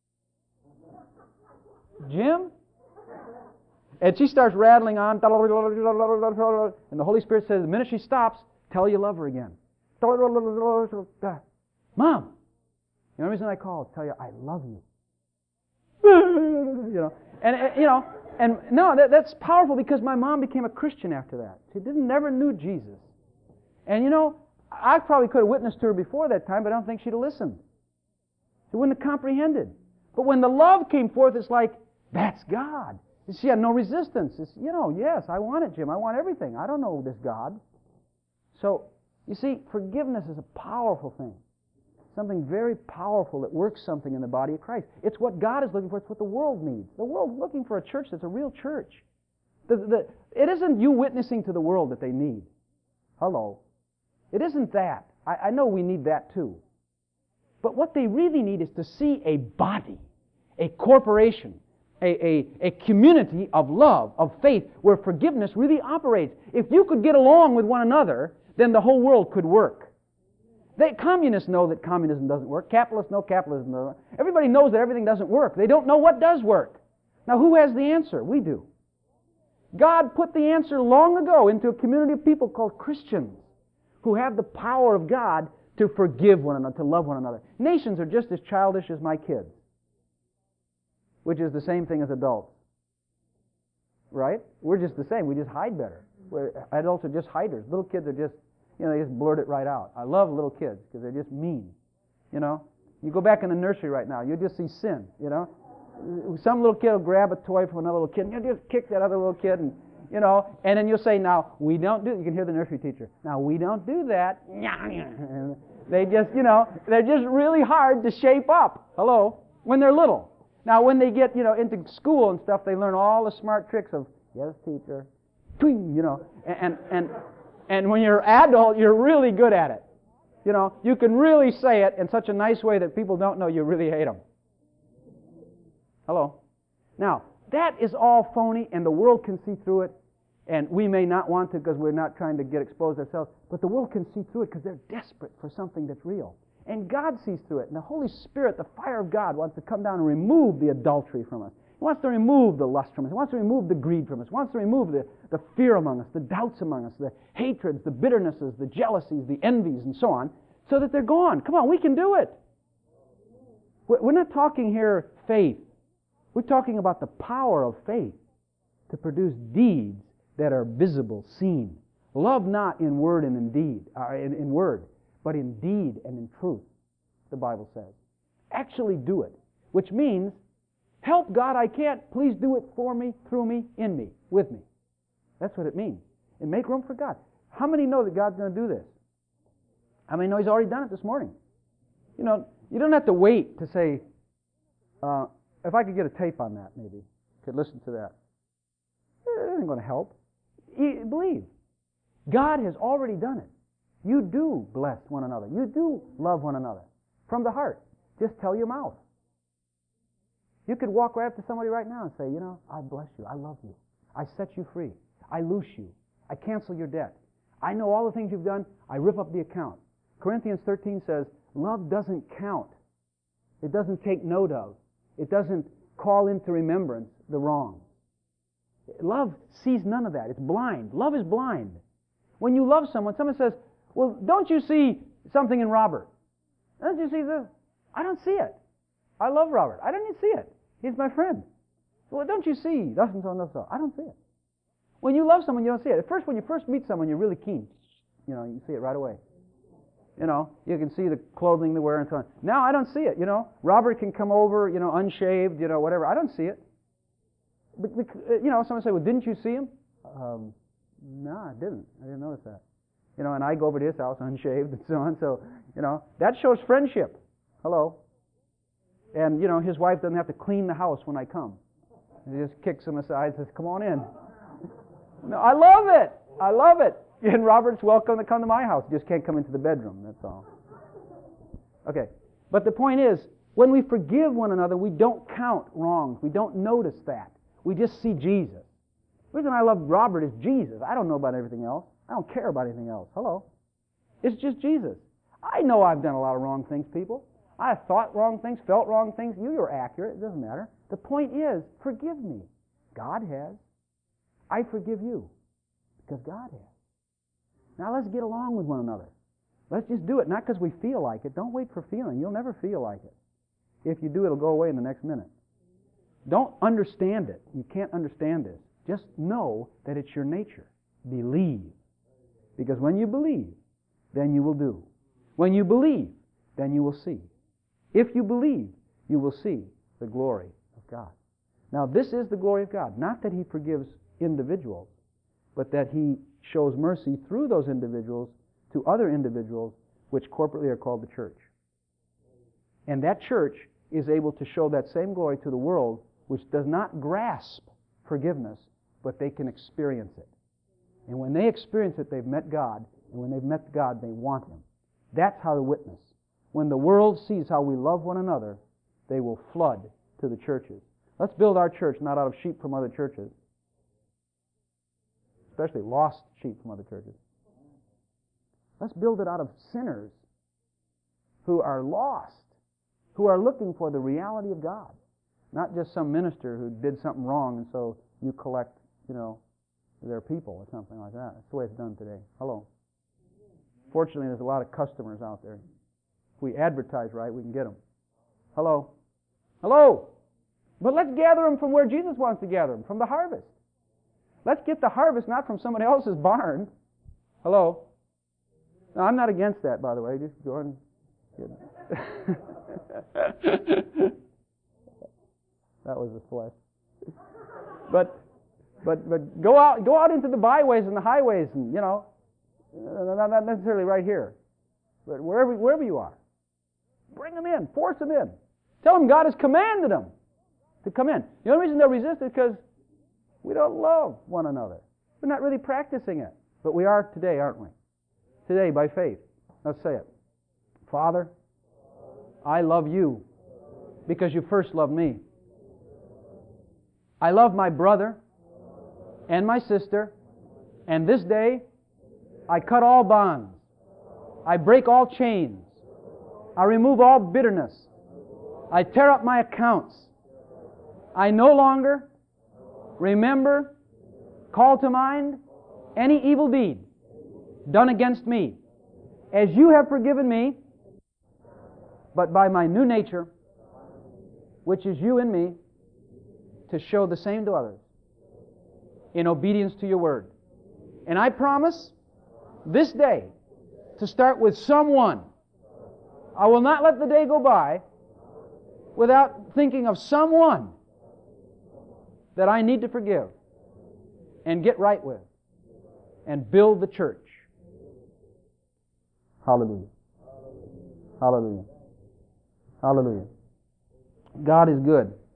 Jim? And she starts rattling on. And the Holy Spirit says, the minute she stops, tell you love her again. Mom, the only reason I call is to tell you I love you. You know, and, and you know, and no, that, that's powerful because my mom became a Christian after that. She didn't never knew Jesus, and you know, I probably could have witnessed to her before that time, but I don't think she'd have listened. She wouldn't have comprehended. But when the love came forth, it's like that's God. She had no resistance. It's, you know, yes, I want it, Jim. I want everything. I don't know this God. So you see, forgiveness is a powerful thing. Something very powerful that works something in the body of Christ. It's what God is looking for. It's what the world needs. The world's looking for a church that's a real church. The, the, it isn't you witnessing to the world that they need. Hello. It isn't that. I, I know we need that too. But what they really need is to see a body, a corporation, a, a, a community of love, of faith, where forgiveness really operates. If you could get along with one another, then the whole world could work. They, communists know that communism doesn't work. Capitalists know capitalism doesn't work. Everybody knows that everything doesn't work. They don't know what does work. Now, who has the answer? We do. God put the answer long ago into a community of people called Christians who have the power of God to forgive one another, to love one another. Nations are just as childish as my kids, which is the same thing as adults. Right? We're just the same. We just hide better. We're, adults are just hiders. Little kids are just You know, they just blurt it right out. I love little kids because they're just mean. You know, you go back in the nursery right now, you'll just see sin. You know, some little kid will grab a toy from another little kid, and you'll just kick that other little kid, and you know, and then you'll say, "Now we don't do." You can hear the nursery teacher. Now we don't do that. And they just, you know, they're just really hard to shape up. Hello, when they're little. Now when they get, you know, into school and stuff, they learn all the smart tricks of yes, teacher, twing, you know, and and. And when you're adult, you're really good at it. You know, you can really say it in such a nice way that people don't know you really hate them. Hello? Now, that is all phony, and the world can see through it, and we may not want to because we're not trying to get exposed ourselves, but the world can see through it because they're desperate for something that's real. And God sees through it, and the Holy Spirit, the fire of God, wants to come down and remove the adultery from us. He wants to remove the lust from us. He wants to remove the greed from us. He wants to remove the, the fear among us, the doubts among us, the hatreds, the bitternesses, the jealousies, the envies, and so on, so that they're gone. Come on, we can do it. We're not talking here faith. We're talking about the power of faith to produce deeds that are visible, seen. Love not in word and in deed, uh, in, in word, but in deed and in truth, the Bible says. Actually do it, which means help God, I can't. Please do it for me, through me, in me, with me. That's what it means. And make room for God. How many know that God's going to do this? How many know He's already done it this morning? You know, you don't have to wait to say, uh, if I could get a tape on that, maybe, could listen to that. It isn't going to help. You believe. God has already done it. You do bless one another. You do love one another. From the heart. Just tell your mouth. You could walk right up to somebody right now and say, you know, I bless you. I love you. I set you free. I loose you. I cancel your debt. I know all the things you've done. I rip up the account. Corinthians thirteen says, love doesn't count. It doesn't take note of. It doesn't call into remembrance the wrong. Love sees none of that. It's blind. Love is blind. When you love someone, someone says, well, don't you see something in Robert? Don't you see this? I don't see it. I love Robert. I don't even see it. He's my friend. Well, don't you see? Thus and so and thus and so. I don't see it. When you love someone, you don't see it. At first, when you first meet someone, you're really keen. You know, you see it right away. You know, you can see the clothing they wear and so on. Now I don't see it, you know. Robert can come over, you know, unshaved, you know, whatever. I don't see it. But, you know, someone say, well, didn't you see him? Um, no, I didn't. I didn't notice that. You know, and I go over to his house unshaved and so on. So, you know, that shows friendship. Hello. And, you know, his wife doesn't have to clean the house when I come. He just kicks him aside and says, come on in. No, I love it. I love it. And Robert's welcome to come to my house. He just can't come into the bedroom, that's all. Okay. But the point is, when we forgive one another, we don't count wrongs. We don't notice that. We just see Jesus. The reason I love Robert is Jesus. I don't know about everything else. I don't care about anything else. Hello. It's just Jesus. I know I've done a lot of wrong things, people. I have thought wrong things, felt wrong things. You are accurate. It doesn't matter. The point is, forgive me. God has. I forgive you because God has. Now let's get along with one another. Let's just do it, not because we feel like it. Don't wait for feeling. You'll never feel like it. If you do, it'll go away in the next minute. Don't understand it. You can't understand this. Just know that it's your nature. Believe. Because when you believe, then you will do. When you believe, then you will see. If you believe, you will see the glory of God. Now this is the glory of God. Not that He forgives individuals, but that He shows mercy through those individuals to other individuals, which corporately are called the church. And that church is able to show that same glory to the world, which does not grasp forgiveness, but they can experience it. And when they experience it, they've met God, and when they've met God, they want Him. That's how to witness. When the world sees how we love one another, they will flood to the churches. Let's build our church not out of sheep from other churches, especially lost sheep from other churches. Let's build it out of sinners who are lost, who are looking for the reality of God, not just some minister who did something wrong and so you collect, you know, their people or something like that. That's the way it's done today. Hello. Fortunately, there's a lot of customers out there. If we advertise right, we can get them. Hello. Hello. But let's gather them from where Jesus wants to gather them, from the harvest. Let's get the harvest not from somebody else's barn. Hello. Now, I'm not against that, by the way. Just go and that was the flesh. But but but go out go out into the byways and the highways, and you know, not, not necessarily right here, but wherever wherever you are, bring them in, force them in. Tell them God has commanded them to come in. The only reason they'll resist is because we don't love one another. We're not really practicing it, but we are today, aren't we? Today, by faith. Let's say it. Father, I love you because you first loved me. I love my brother and my sister, and this day I cut all bonds. I break all chains. I remove all bitterness. I tear up my accounts. I no longer remember, call to mind any evil deed done against me, as you have forgiven me, but by my new nature, which is you in me, to show the same to others in obedience to your word. And I promise this day to start with someone. I will not let the day go by without thinking of someone that I need to forgive and get right with. and build the church. Hallelujah. Hallelujah. Hallelujah. God is good.